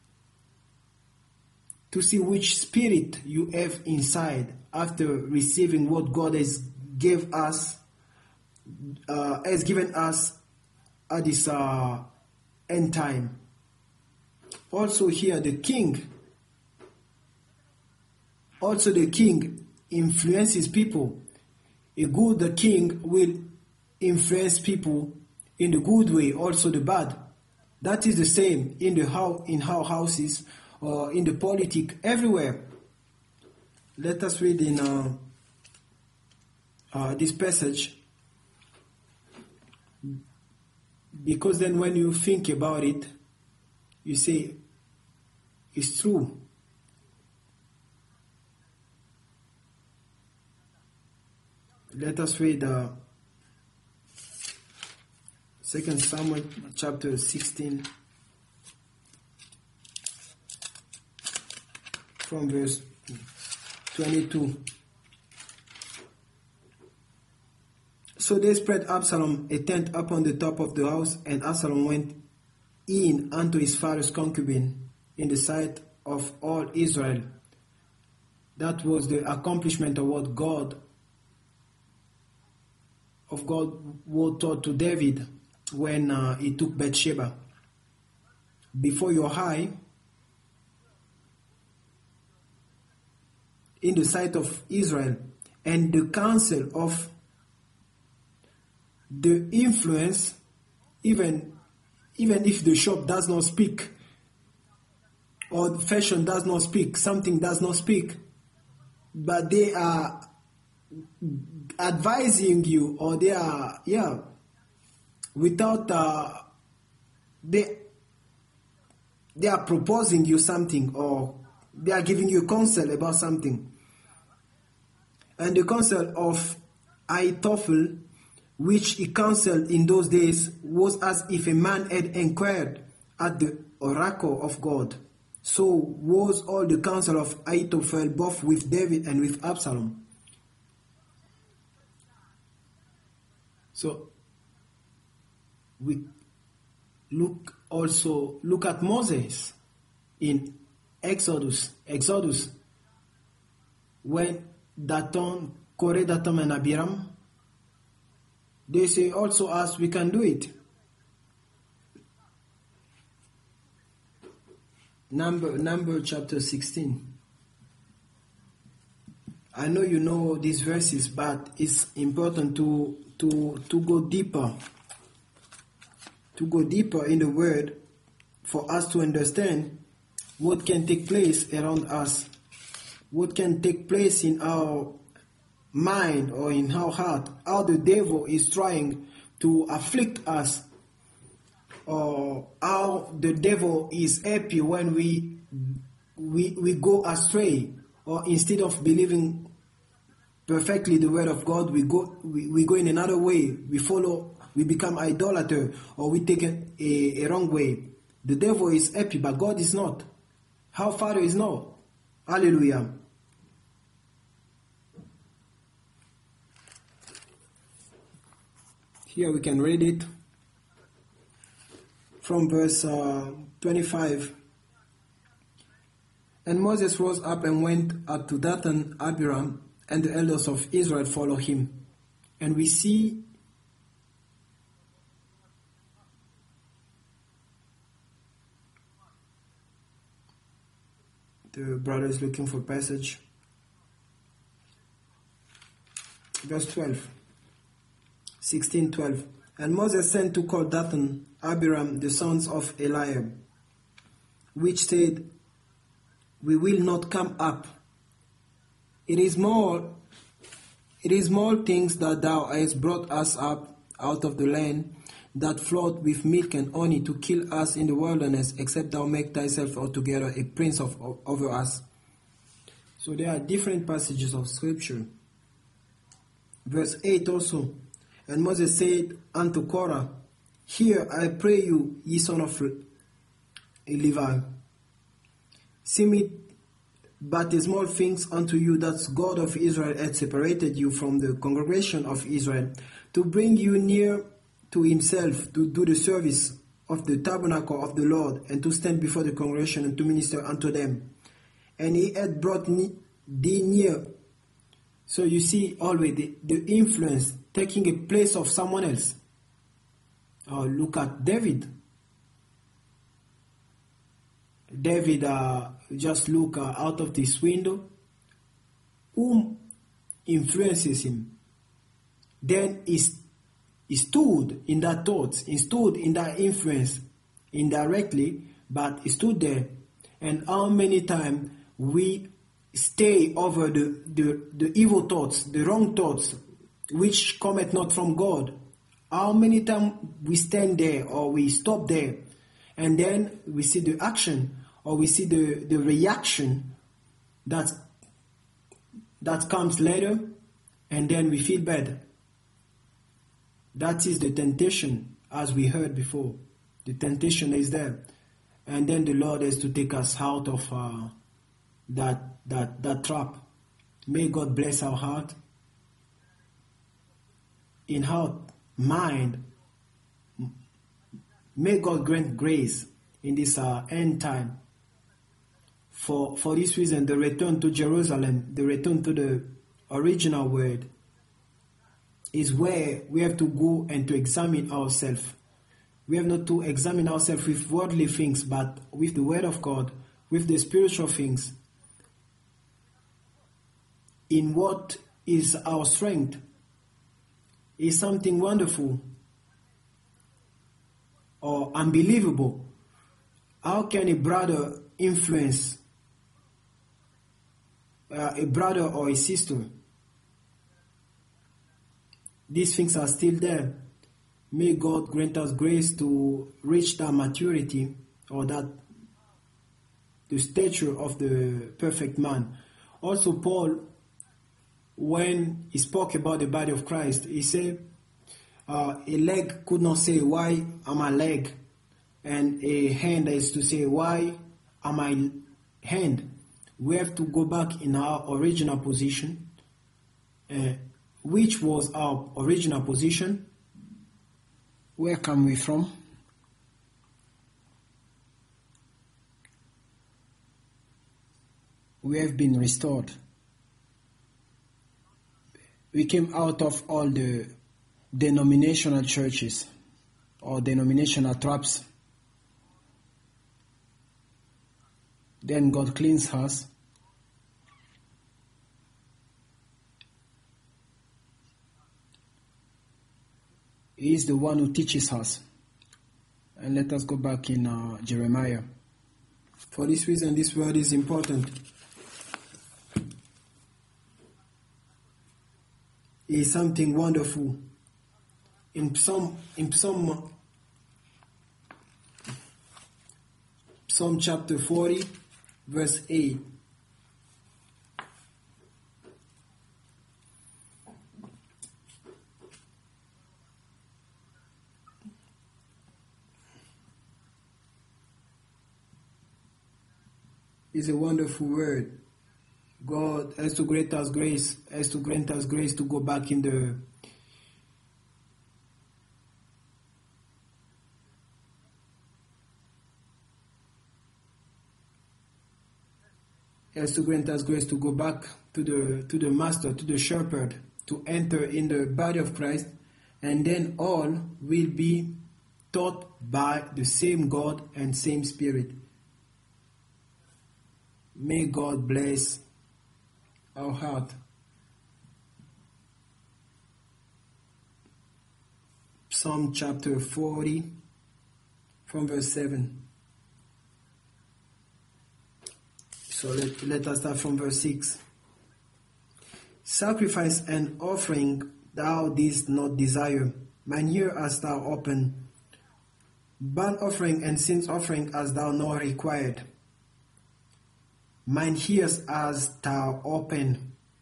to see which spirit you have inside after receiving what God has given us at this end time. Also here, the king influences people. A good king will influence people in the good way, also the bad. That is the same in our houses or in the politics, everywhere. Let us read in this passage, because then when you think about it, you say, it's true. Let us read 2 2 Samuel chapter 16 from verse 22. So they spread Absalom a tent upon the top of the house, and Absalom went in unto his father's concubine in the sight of all Israel. That was the accomplishment of what God taught to David when he took Bathsheba. Before your eye, in the sight of Israel, and the counsel of the influence, even if the shop does not speak, or fashion does not speak, something does not speak, but they are advising you, or they are, without, they are proposing you something, or they are giving you counsel about something. And the counsel of Ahithophel, which he counseled in those days, was as if a man had inquired at the oracle of God. So was all the counsel of Ahithophel, both with David and with Absalom. So we look at Moses in Exodus, when Dathan, Korah, Dathan and Abiram, they say also us, we can do it. Number chapter 16. I know you know these verses, but it's important to go deeper. To go deeper in the word for us to understand what can take place around us. What can take place in our mind or in our heart, how the devil is trying to afflict us, or how the devil is happy when we go astray, or instead of believing perfectly the word of God, we go in another way, we become idolater, or we take a wrong way. The devil is happy, but God is not. Our Father is not. Hallelujah. Here we can read it from verse 25. And Moses rose up and went up to Dathan, Abiram, and the elders of Israel followed him. And we see the brother is looking for passage. Verse 12. 16:12. And Moses sent to call Dathan, Abiram, the sons of Eliab, which said, we will not come up. It is small things that thou hast brought us up out of the land that flowed with milk and honey, to kill us in the wilderness, except thou make thyself altogether a prince over us. So there are different passages of scripture. Verse 8 also. And Moses said unto Korah, hear, I pray you, ye son of Levi, seem it but a small things unto you that God of Israel hath separated you from the congregation of Israel, to bring you near to himself, to do the service of the tabernacle of the Lord, and to stand before the congregation and to minister unto them. And he had brought thee near. So you see always the influence taking a place of someone else. Look at David. David just look out of this window. Whom influences him? Then he stood in that thought. He stood in that influence indirectly, but he stood there. And how many times we stay over the evil thoughts, the wrong thoughts, which cometh not from God. How many times we stand there, or we stop there, and then we see the action, or we see the reaction that comes later, and then we feel bad. That is the temptation. as we heard before. The temptation is there. And then the Lord has to take us out of that trap. May God bless our heart, in heart, mind. May God grant grace in this end time. For this reason, the return to Jerusalem, the return to the original word, is where we have to go and to examine ourselves. We have not to examine ourselves with worldly things, but with the word of God, with the spiritual things. In what is our strength is something wonderful or unbelievable. How can a brother influence a brother or a sister? These things are still there. May God grant us grace to reach that maturity, or that the stature of the perfect man. Also, Paul, when he spoke about the body of Christ, he said a leg could not say, "Why am I leg?" And a hand is to say, "Why am I hand?" We have to go back in our original position. Which was our original position? Where come we from? We have been restored. We came out of all the denominational churches or denominational traps. Then God cleans us. He is the one who teaches us. And let us go back in Jeremiah. For this reason, this word is important. It is something wonderful. In Psalm chapter 40, verse 8. Is a wonderful word. God has to grant us grace, to go back in the to the master, to the shepherd, to enter in the body of Christ, and then all will be taught by the same God and same Spirit. May God bless our heart. Psalm chapter 40, from verse 7. So let us start from verse 6. Sacrifice and offering thou didst not desire, mine ear hast thou opened. Burnt offering and sin offering hast thou not required. Mine ears hast thou opened.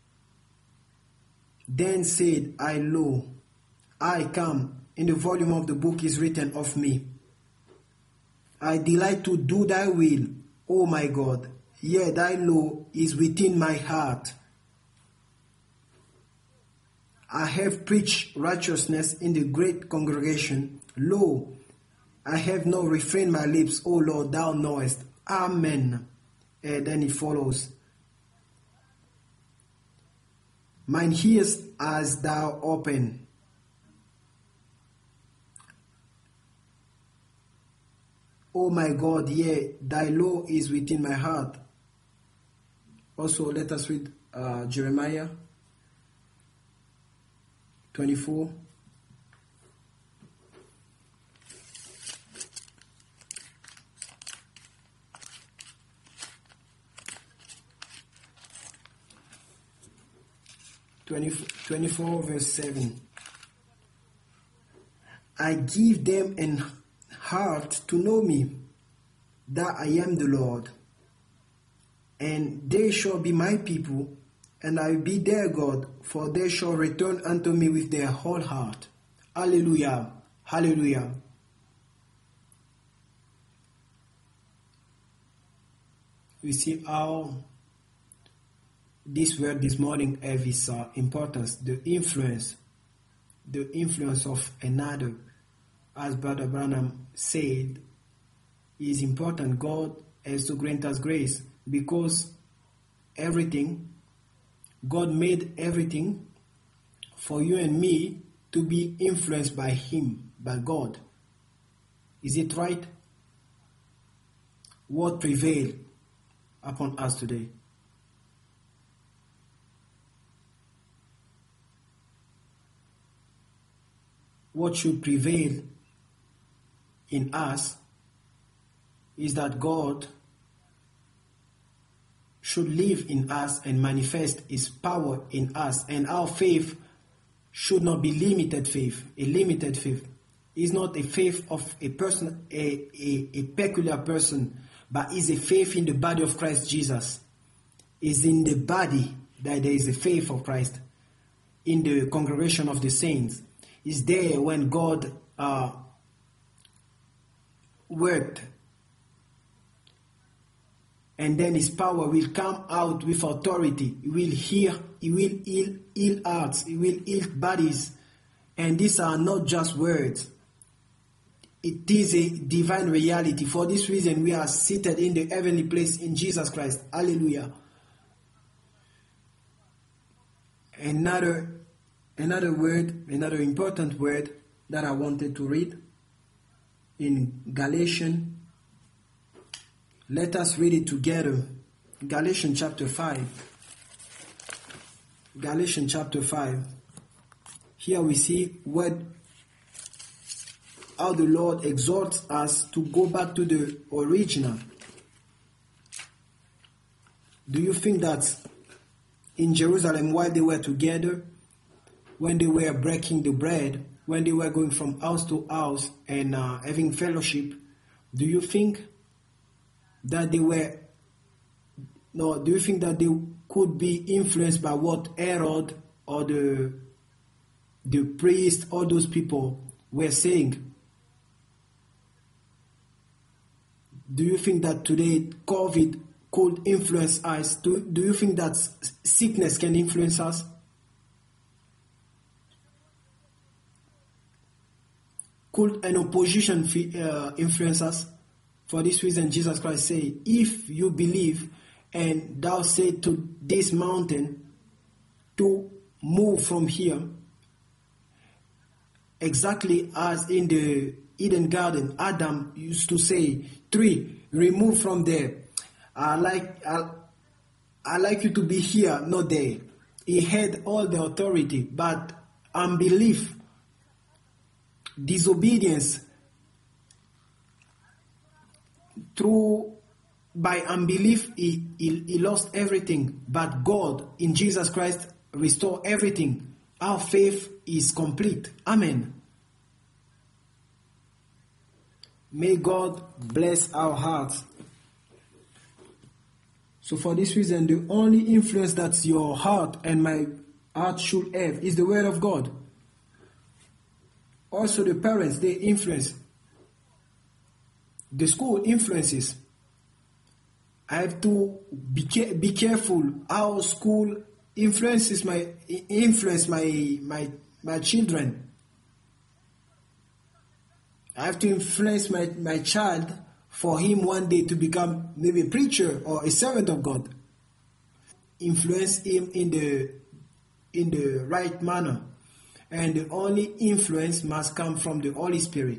Then said I, lo, I come, in the volume of the book is written of me. I delight to do thy will, O my God, yea, thy law is within my heart. I have preached righteousness in the great congregation. Lo, I have not refrained my lips, O Lord, thou knowest. Amen. And then it follows. Mine ears hast thou opened. O my God, yea, thy law is within my heart. Also, let us read Jeremiah 24. Verse 7. I give them an heart to know me, that I am the Lord, and they shall be my people, and I will be their God, for they shall return unto me with their whole heart. Hallelujah. Hallelujah. we see how this word this morning have its importance, the influence of another. As Brother Branham said, is important. God has to grant us grace because God made everything for you and me to be influenced by Him, by God. Is it right? What prevails upon us today? What should prevail in us is that God should live in us and manifest His power in us, and our faith should not be limited faith. A limited faith is not a faith of a person, a peculiar person, but is a faith in the body of Christ Jesus. Is in the body that there is a faith of Christ, in the congregation of the saints. Is there when God worked, and then His power will come out with authority. He will heal hearts, He will heal bodies. And these are not just words. It is a divine reality. For this reason, we are seated in the heavenly place in Jesus Christ. Hallelujah. Another word, another important word that I wanted to read in Galatians. Let us read it together. Galatians chapter 5. Galatians chapter 5. Here we see how the Lord exhorts us to go back to the original. Do you think that in Jerusalem, while they were together, when they were breaking the bread, when they were going from house to house and having fellowship, do you think that they could be influenced by what Herod or the priest, all those people were saying? Do you think that today COVID could influence us? Do you think that sickness can influence us? Could an opposition influence us? For this reason, Jesus Christ said, if you believe and thou say to this mountain to move from here, exactly as in the Eden garden, Adam used to say, tree, remove from there. I like you to be here, not there. He had all the authority, but unbelief, disobedience, by unbelief he lost everything, but God in Jesus Christ restored everything. Our faith is complete. Amen. May God bless our hearts. So for this reason, the only influence that your heart and my heart should have is the word of God. Also the parents, they influence. The school influences. I have to be careful how school influence my children. I have to influence my child for him one day to become maybe a preacher or a servant of God. Influence him in the right manner. And the only influence must come from the Holy Spirit.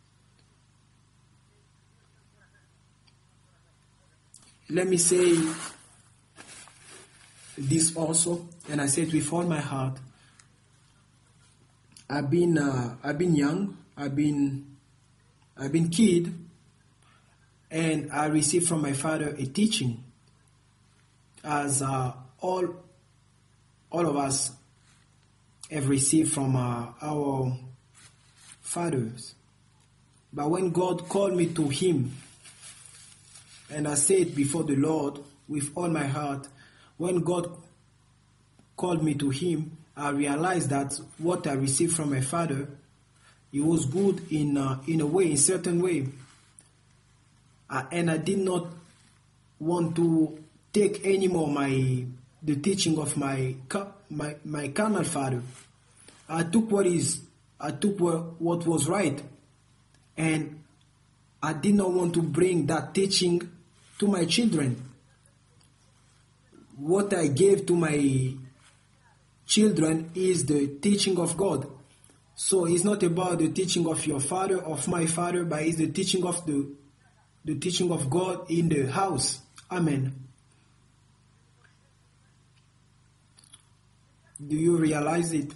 Let me say this also, and I say it with all my heart. I've been young, I've been kid, and I received from my father a teaching, as all of us have received from our fathers. But when God called me to Him, and I said before the Lord with all my heart, when God called me to Him, I realized that what I received from my father, it was good in a way, in a certain way. And I did not want to take anymore the teaching of my carnal father. I took what was right, and I did not want to bring that teaching to my children. What I gave to my children is the teaching of God. So it's not about the teaching of your father, of my father, but it's the teaching of the teaching of God in the house. Amen. Do you realize it?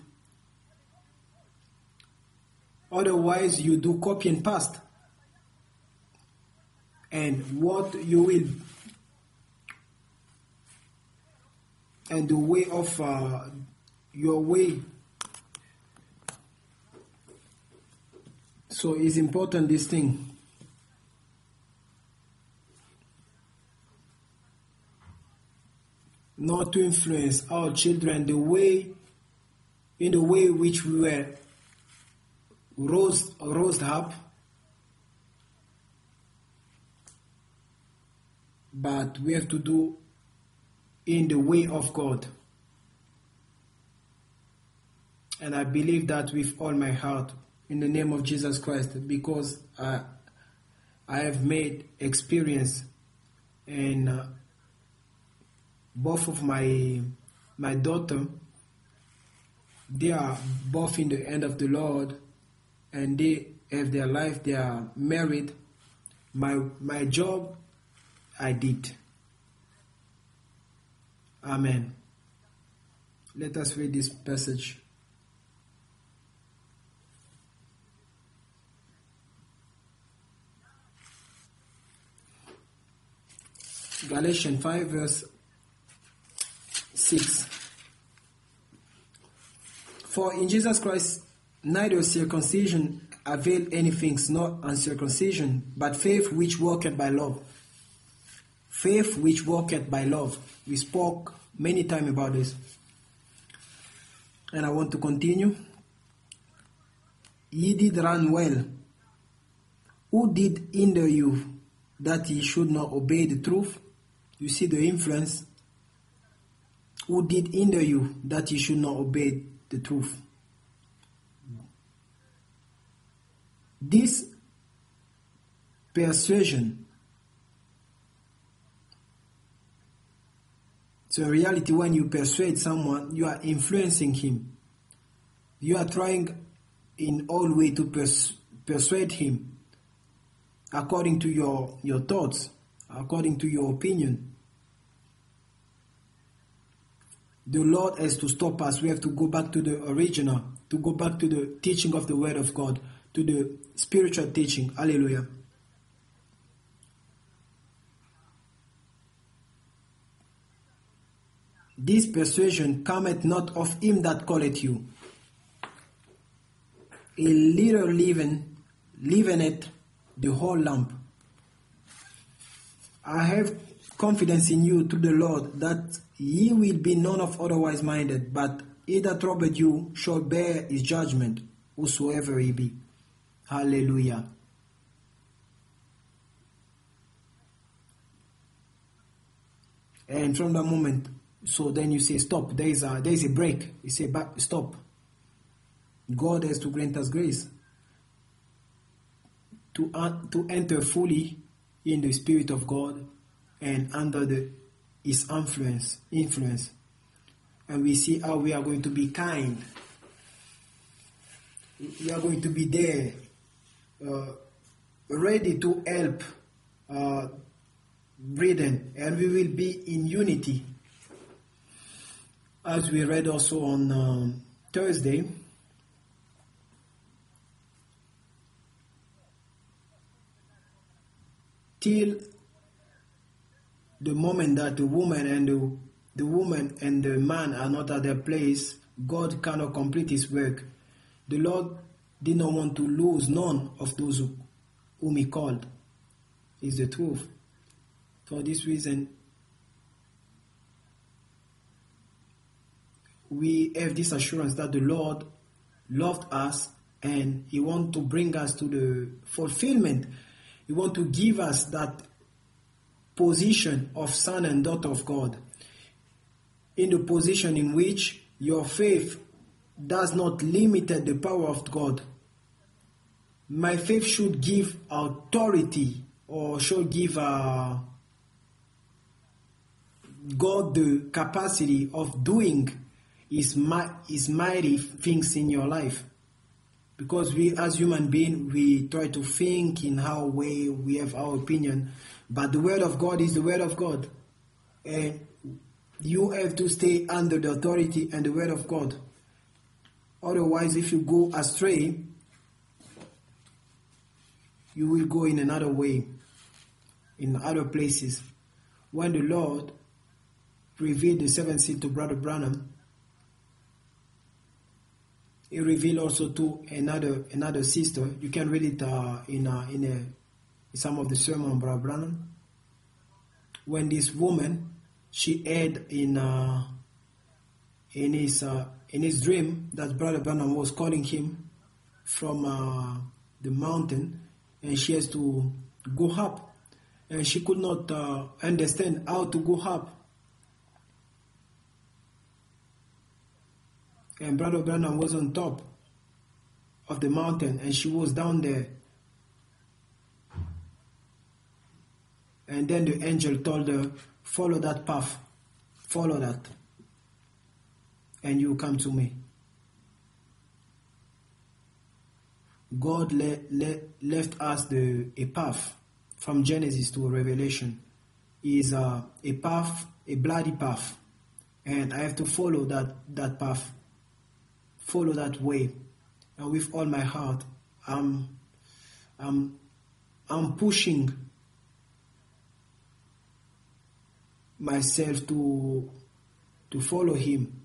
Otherwise, you do copy and paste. And what you will, and the way of your way. So it's important, this thing. Not to influence our children in the way which we were rose up, but we have to do in the way of God. And I believe that with all my heart, in the name of Jesus Christ, because I have made experience, and both of my daughter, they are both in the hand of the Lord, and they have their life, they are married. My job, I did. Amen. Let us read this passage. Galatians 5 verse 6. For in Jesus Christ neither circumcision availed anything nor uncircumcision, but faith which worketh by love. Faith which worketh by love. We spoke many times about this. And I want to continue. Ye did run well. Who did hinder you that ye should not obey the truth? You see the influence. Who did hinder you that ye should not obey the truth? This persuasion. So in reality, when you persuade someone, you are influencing him. You are trying in all way to persuade him according to your thoughts, according to your opinion. The Lord has to stop us. We have to go back to the original, to go back to the teaching of the Word of God, to the spiritual teaching. Hallelujah. This persuasion cometh not of him that calleth you. A little leaven leaveneth the whole lump. I have confidence in you to the Lord that ye will be none of otherwise minded, but he that troubleth you shall bear his judgment, whosoever he be. Hallelujah. And from that moment, so then you say, stop, there is a break. You say, back, stop. God has to grant us grace to enter fully in the Spirit of God and under His influence. And we see how we are going to be kind. We are going to be there, ready to help brethren, and we will be in unity. As we read also on Thursday, till the moment that the woman and the man are not at their place, God cannot complete His work. The Lord did not want to lose none of those whom He called. Is the truth. For this reason, we have this assurance that the Lord loved us and He wants to bring us to the fulfillment. He wants to give us that position of son and daughter of God, in the position in which your faith does not limit the power of God. My faith should give authority, or should give God the capacity of doing His mighty things in your life. Because we as human beings, we try to think in our way, we have our opinion, but the word of God is the word of God. And you have to stay under the authority and the word of God. Otherwise, if you go astray, you will go in another way, in other places. When the Lord revealed the seventh seal to Brother Branham, He revealed also to another sister. You can read it in some of the sermon of Brother Branham. When this woman, she had in his dream that Brother Branham was calling him from the mountain, and she has to go up, and she could not understand how to go up. And Brother Branham was on top of the mountain, and she was down there. And then the angel told her, follow that path, follow that, and you come to me. God left us a path from Genesis to Revelation. Is a path, a bloody path, and I have to follow that path, follow that way, and with all my heart, I'm pushing myself to follow Him,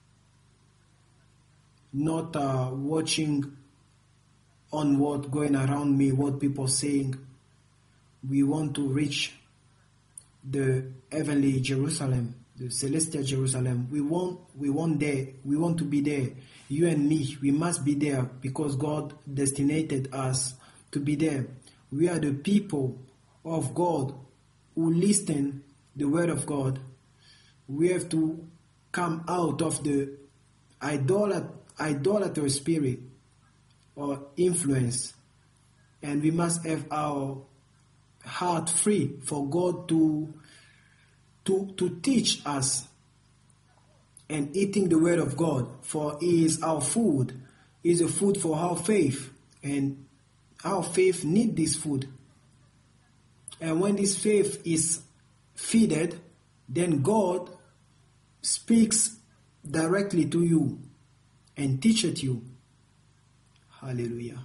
not watching on what going around me, what people are saying. We want to reach the heavenly Jerusalem, the celestial Jerusalem. We want to be there. You and me, we must be there because God destinated us to be there. We are the people of God who listen the word of God. We have to come out of the idolatrous spirit or influence, and we must have our heart free for God to teach us, and eating the word of God, for He is our food, He is a food for our faith, and our faith needs this food. And when this faith is feeded, then God speaks directly to you and teaches you. Hallelujah.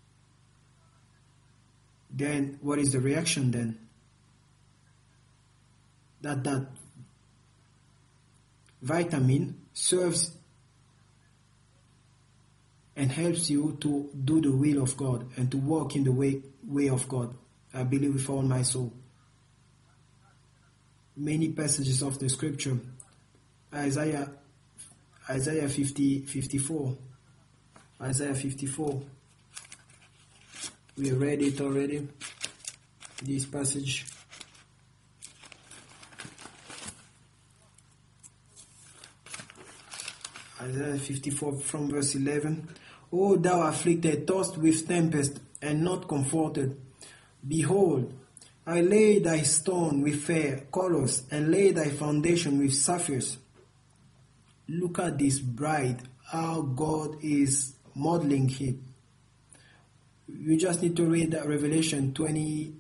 Then what is the reaction then? That vitamin serves and helps you to do the will of God and to walk in the way of God. I believe with all my soul. Many passages of the scripture, Isaiah 54. Isaiah 54. We read it already, this passage. Isaiah 54 from verse 11. O thou afflicted, tossed with tempest, and not comforted. Behold, I lay thy stone with fair colors, and lay thy foundation with sapphires. Look at this bride, how God is modeling it. You just need to read Revelation 20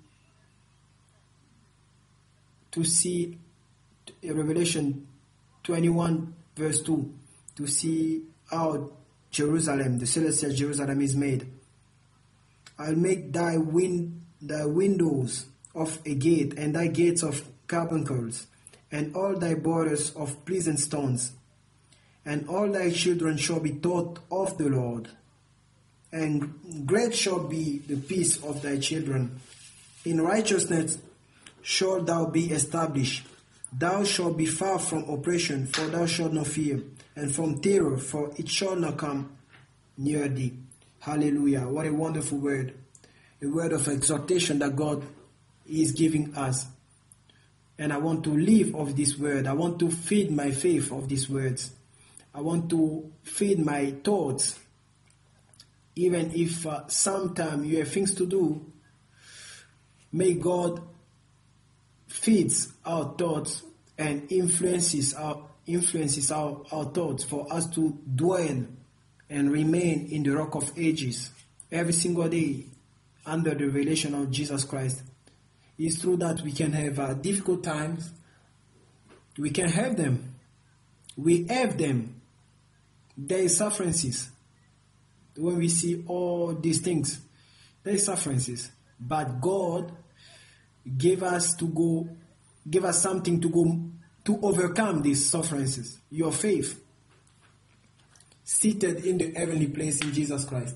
to see Revelation 21 verse 2 to see how Jerusalem, the celestial Jerusalem, is made. I'll make thy windows of a gate, and thy gates of carbuncles, and all thy borders of pleasant stones. And all thy children shall be taught of the Lord, and great shall be the peace of thy children. In righteousness shalt thou be established. Thou shalt be far from oppression, for thou shalt not fear, and from terror, for it shall not come near thee. Hallelujah. What a wonderful word. A word of exhortation that God is giving us. And I want to live of this word. I want to feed my faith of these words. I want to feed my thoughts. Even if sometimes you have things to do, may God feeds our thoughts and influences our thoughts for us to dwell and remain in the rock of ages every single day under the revelation of Jesus Christ. It's true that we can have difficult times. We can have them. We have them. There is sufferances. When we see all these things, there is sufferances. But God gave us something to overcome these sufferances. Your faith, seated in the heavenly place in Jesus Christ.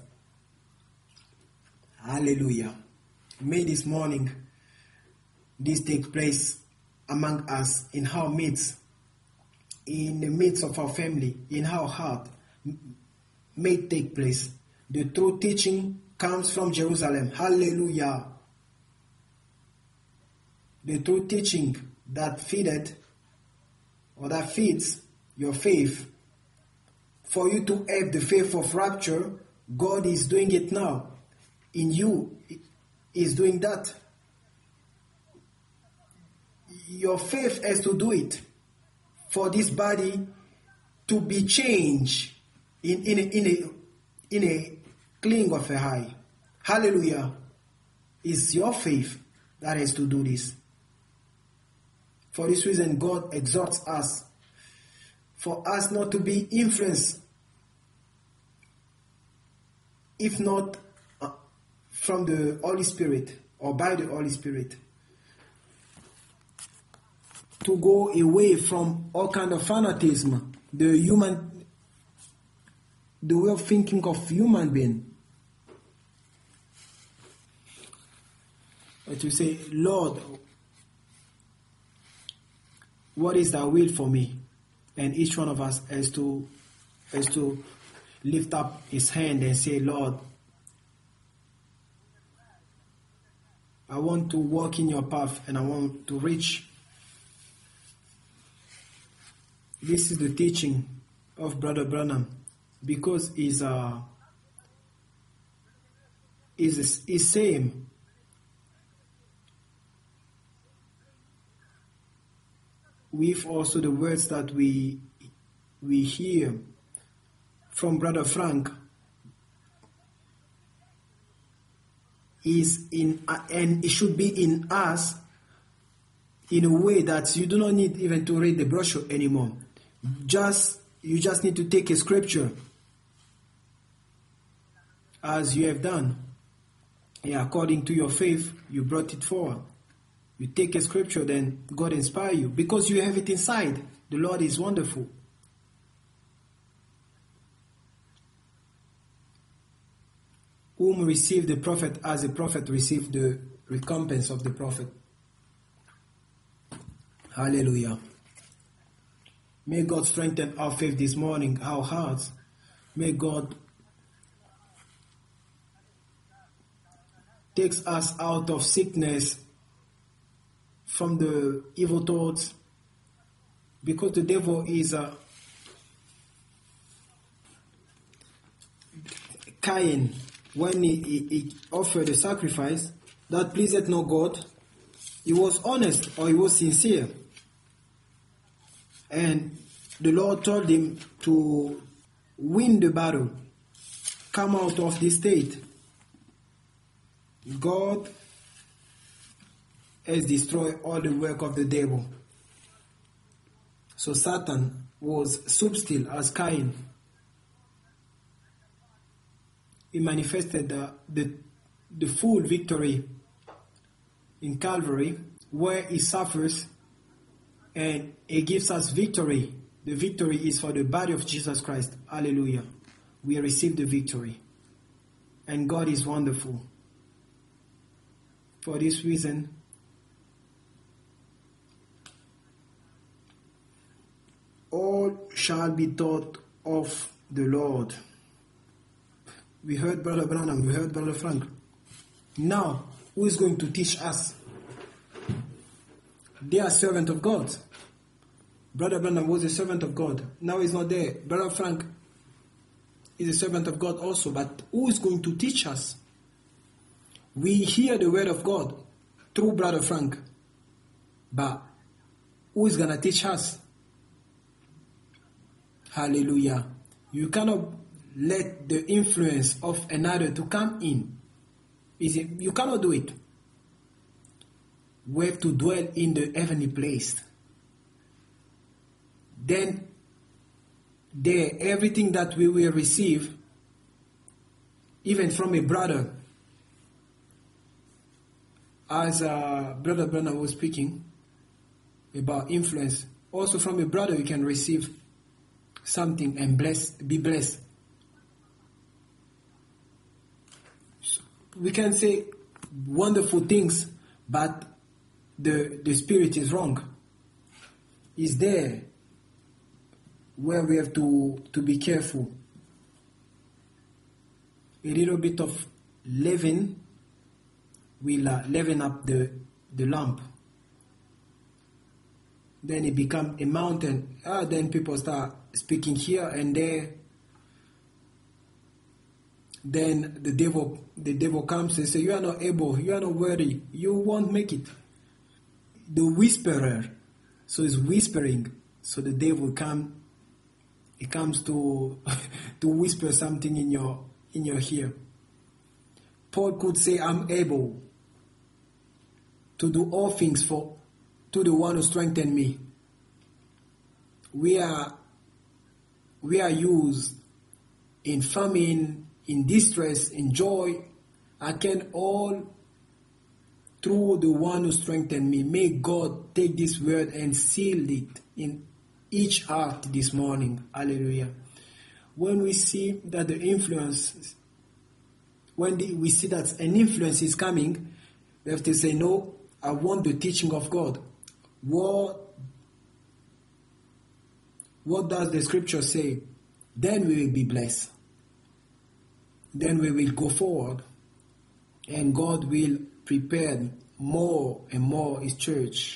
Hallelujah. May this morning this take place among us, in our midst, in the midst of our family, in our heart. May it take place. The true teaching comes from Jerusalem. Hallelujah. The true teaching that feeds your faith. For you to have the faith of rapture, God is doing it now. In you, is doing that. Your faith has to do it for this body to be changed in a cling of a eye. Hallelujah. It's your faith that has to do this. For this reason, God exhorts us for us not to be influenced, if not from the Holy Spirit or by the Holy Spirit, to go away from all kind of fanatism, the way of thinking of human being. But to say, Lord, what is thy will for me? And each one of us has to lift up his hand and say, Lord, I want to walk in your path and I want to reach. This is the teaching of Brother Branham, because he's same. With also the words that we hear from Brother Frank is in, and it should be in us in a way that you do not need even to read the brochure anymore. You just need to take a scripture as you have done. Yeah, according to your faith, you brought it forward. You take a scripture, then God inspire you because you have it inside. The Lord is wonderful. Whom received the prophet as a prophet received the recompense of the prophet. Hallelujah. May God strengthen our faith this morning, our hearts. May God takes us out of sickness, from the evil thoughts, because the devil is Cain, when he offered a sacrifice that pleased no God, he was honest or he was sincere. And the Lord told him to win the battle, come out of this state. God has destroyed all the work of the devil. So Satan was substill as Cain. He manifested the full victory in Calvary, where he suffers and he gives us victory. The victory is for the body of Jesus Christ. Hallelujah. We receive the victory. And God is wonderful. For this reason, all shall be taught of the Lord. We heard Brother Branham, we heard Brother Frank. Now, who is going to teach us? They are servant of God. Brother Branham was a servant of God. Now he's not there. Brother Frank is a servant of God also. But who is going to teach us? We hear the word of God through Brother Frank. But who is going to teach us? Hallelujah. You cannot let the influence of another to come in. You cannot do it. We have to dwell in the heavenly place. Then there, everything that we will receive, even from a brother, as Brother Branham was speaking about influence, also from a brother you can receive something and be blessed. We can say wonderful things, but the spirit is wrong. It's there where we have to be careful. A little bit of leaven will leaven up the lump. Then it becomes a mountain. Then people start speaking here and there. Then the devil comes and says, you are not able, you are not worthy, you won't make it. The whisperer, so it's whispering. So the devil comes to to whisper something in your ear. Paul could say, I'm able to do all things to the one who strengthens me. We are used in famine, in distress, in joy. I can all through the one who strengthens me. May God take this word and seal it in each heart this morning. Hallelujah. When we see that we see that an influence is coming, we have to say, no, I want the teaching of God. What does the scripture say? Then we will be blessed. Then we will go forward. And God will prepare more and more His church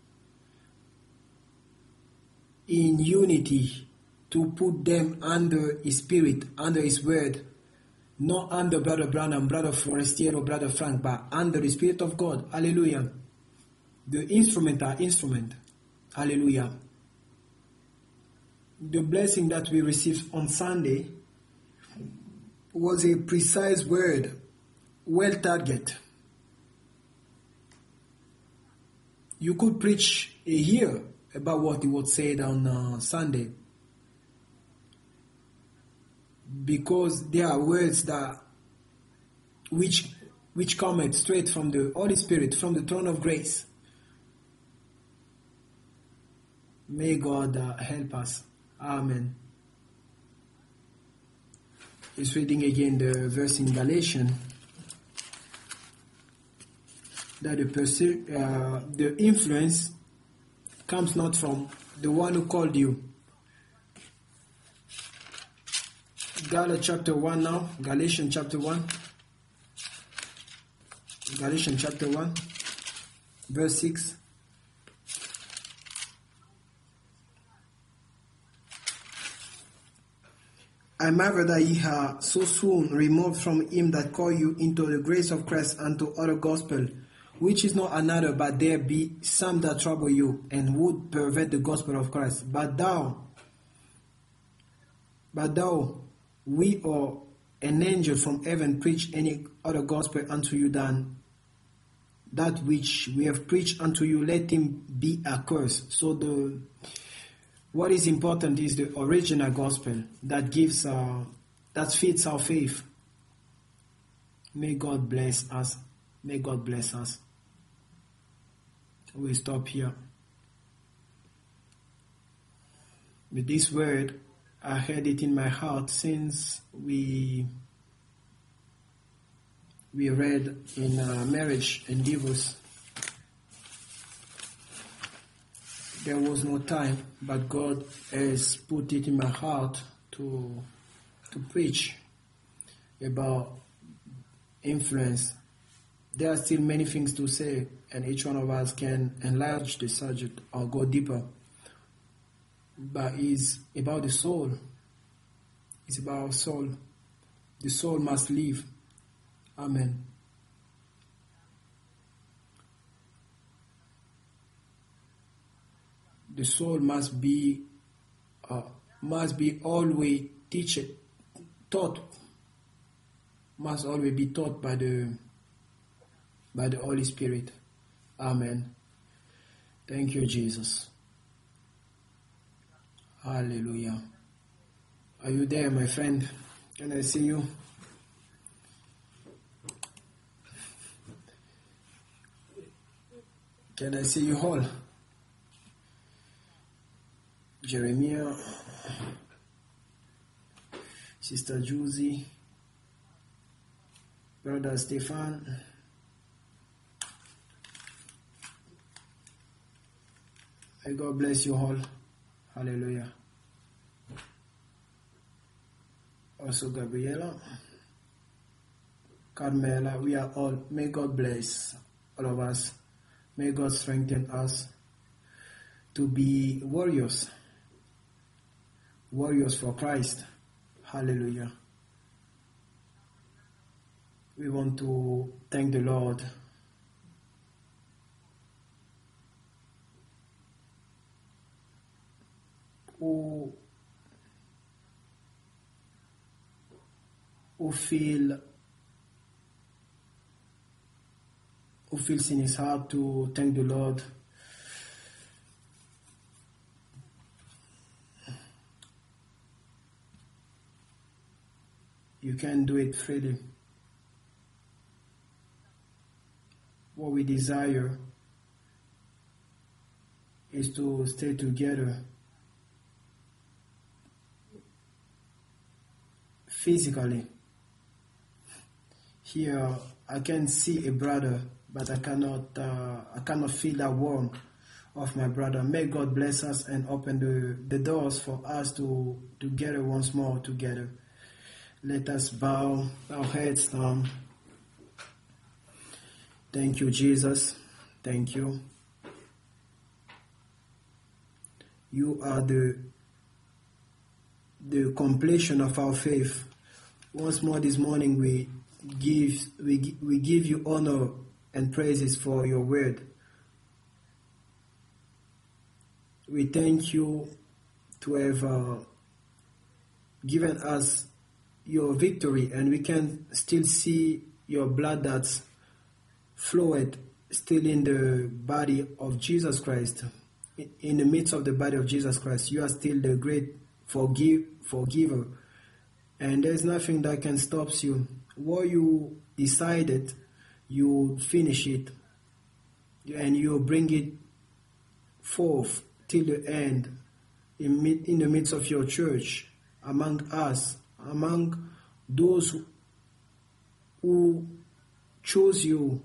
in unity to put them under His Spirit, under His Word, not under Brother Branham, Brother Forestier, or Brother Frank, but under the Spirit of God. Hallelujah. The instrument are instrument. Hallelujah. The blessing that we received on Sunday was a precise word, well targeted. You could preach a year about what he would say on Sunday, because there are words that which come straight from the Holy Spirit, from the throne of grace. May God help us. Amen. He's reading again the verse in Galatians, that the influence comes not from the one who called you. Galatians chapter 1 now. Galatians chapter 1. Galatians chapter 1, verse 6. I marvel that ye are so soon removed from him that called you into the grace of Christ unto other gospel, which is not another, but there be some that trouble you, and would pervert the gospel of Christ. But thou, we or an angel from heaven preach any other gospel unto you than that which we have preached unto you, let him be accursed. So what is important is the original gospel that gives that fits our faith. May God bless us. May God bless us. We stop here. With this word, I had it in my heart since we read in Marriage and Divorce. There was no time, but God has put it in my heart to preach about influence there are still many things to say, and each one of us can enlarge the subject or go deeper. But it's about the soul. It's about our soul. The soul must live. Amen. The soul must be always taught. Must always be taught by the Holy Spirit. Amen. Thank you, Jesus. Hallelujah. Are you there, my friend? Can I see you? Can I see you all? Jeremiah, Sister Josie, Brother Stefan. May God bless you all. Hallelujah. Also Gabriela, Carmela, we are all, may God bless all of us. May God strengthen us to be warriors for Christ. Hallelujah. We want to thank the Lord who feels in his heart to thank the Lord. You can do it freely. What we desire is to stay together physically. Here, I can see a brother, but I cannot feel that warmth of my brother. May God bless us and open the doors for us to gather once more together. Let us bow our heads down. Thank you, Jesus. Thank you. You are the completion of our faith. Once more this morning we give you honor and praises for your word. We thank you to have given us your victory, and we can still see your blood that's flowed still in the body of Jesus Christ. In the midst of the body of Jesus Christ, you are still the great forgiver, and there's nothing that can stop you. What you decided, you finish it, and you bring it forth till the end in the midst of your church, among us, among those who chose you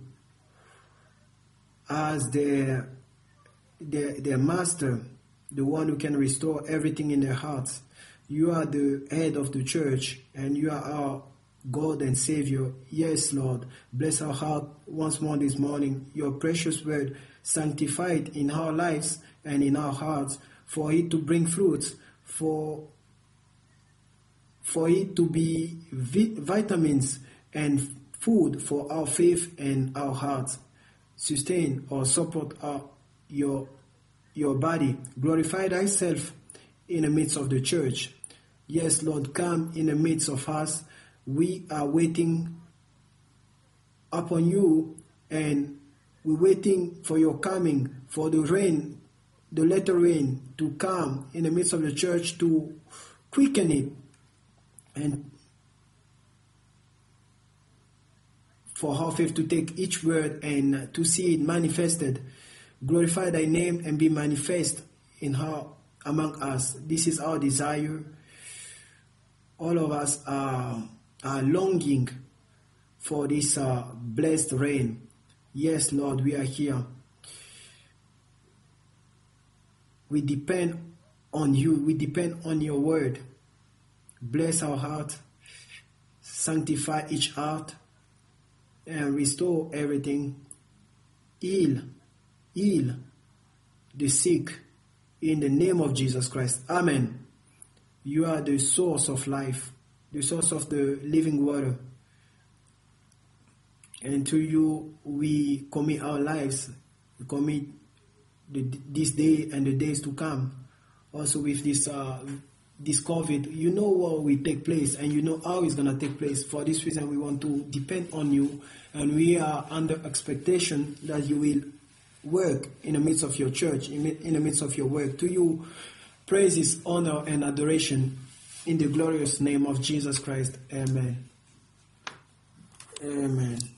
as their master, the one who can restore everything in their hearts. You are the head of the church, and you are our God and Savior. Yes, Lord, bless our heart once more this morning. Your precious word, sanctified in our lives and in our hearts, for it to bring fruits, for it to be vitamins and food for our faith and our hearts. Sustain or support your body. Glorify thyself in the midst of the church. Yes, Lord, come in the midst of us. We are waiting upon you, and we're waiting for your coming, for the rain, the latter rain to come in the midst of the church to quicken it, and for our faith to take each word and to see it manifested. Glorify thy name and be manifest among us. This is our desire. All of us are longing for this blessed rain. Yes, Lord, we are here. We depend on you. We depend on your word. Bless our heart. Sanctify each heart. and restore everything. Heal the sick in the name of Jesus Christ. Amen. You are the source of life, the source of the living water. And to you we commit our lives. We commit this day and the days to come. Also with this COVID, you know what will take place and you know how it's going to take place. For this reason, we want to depend on you, and we are under expectation that you will work in the midst of your church, in the midst of your work. To you, praises, honor, and adoration in the glorious name of Jesus Christ. Amen. Amen.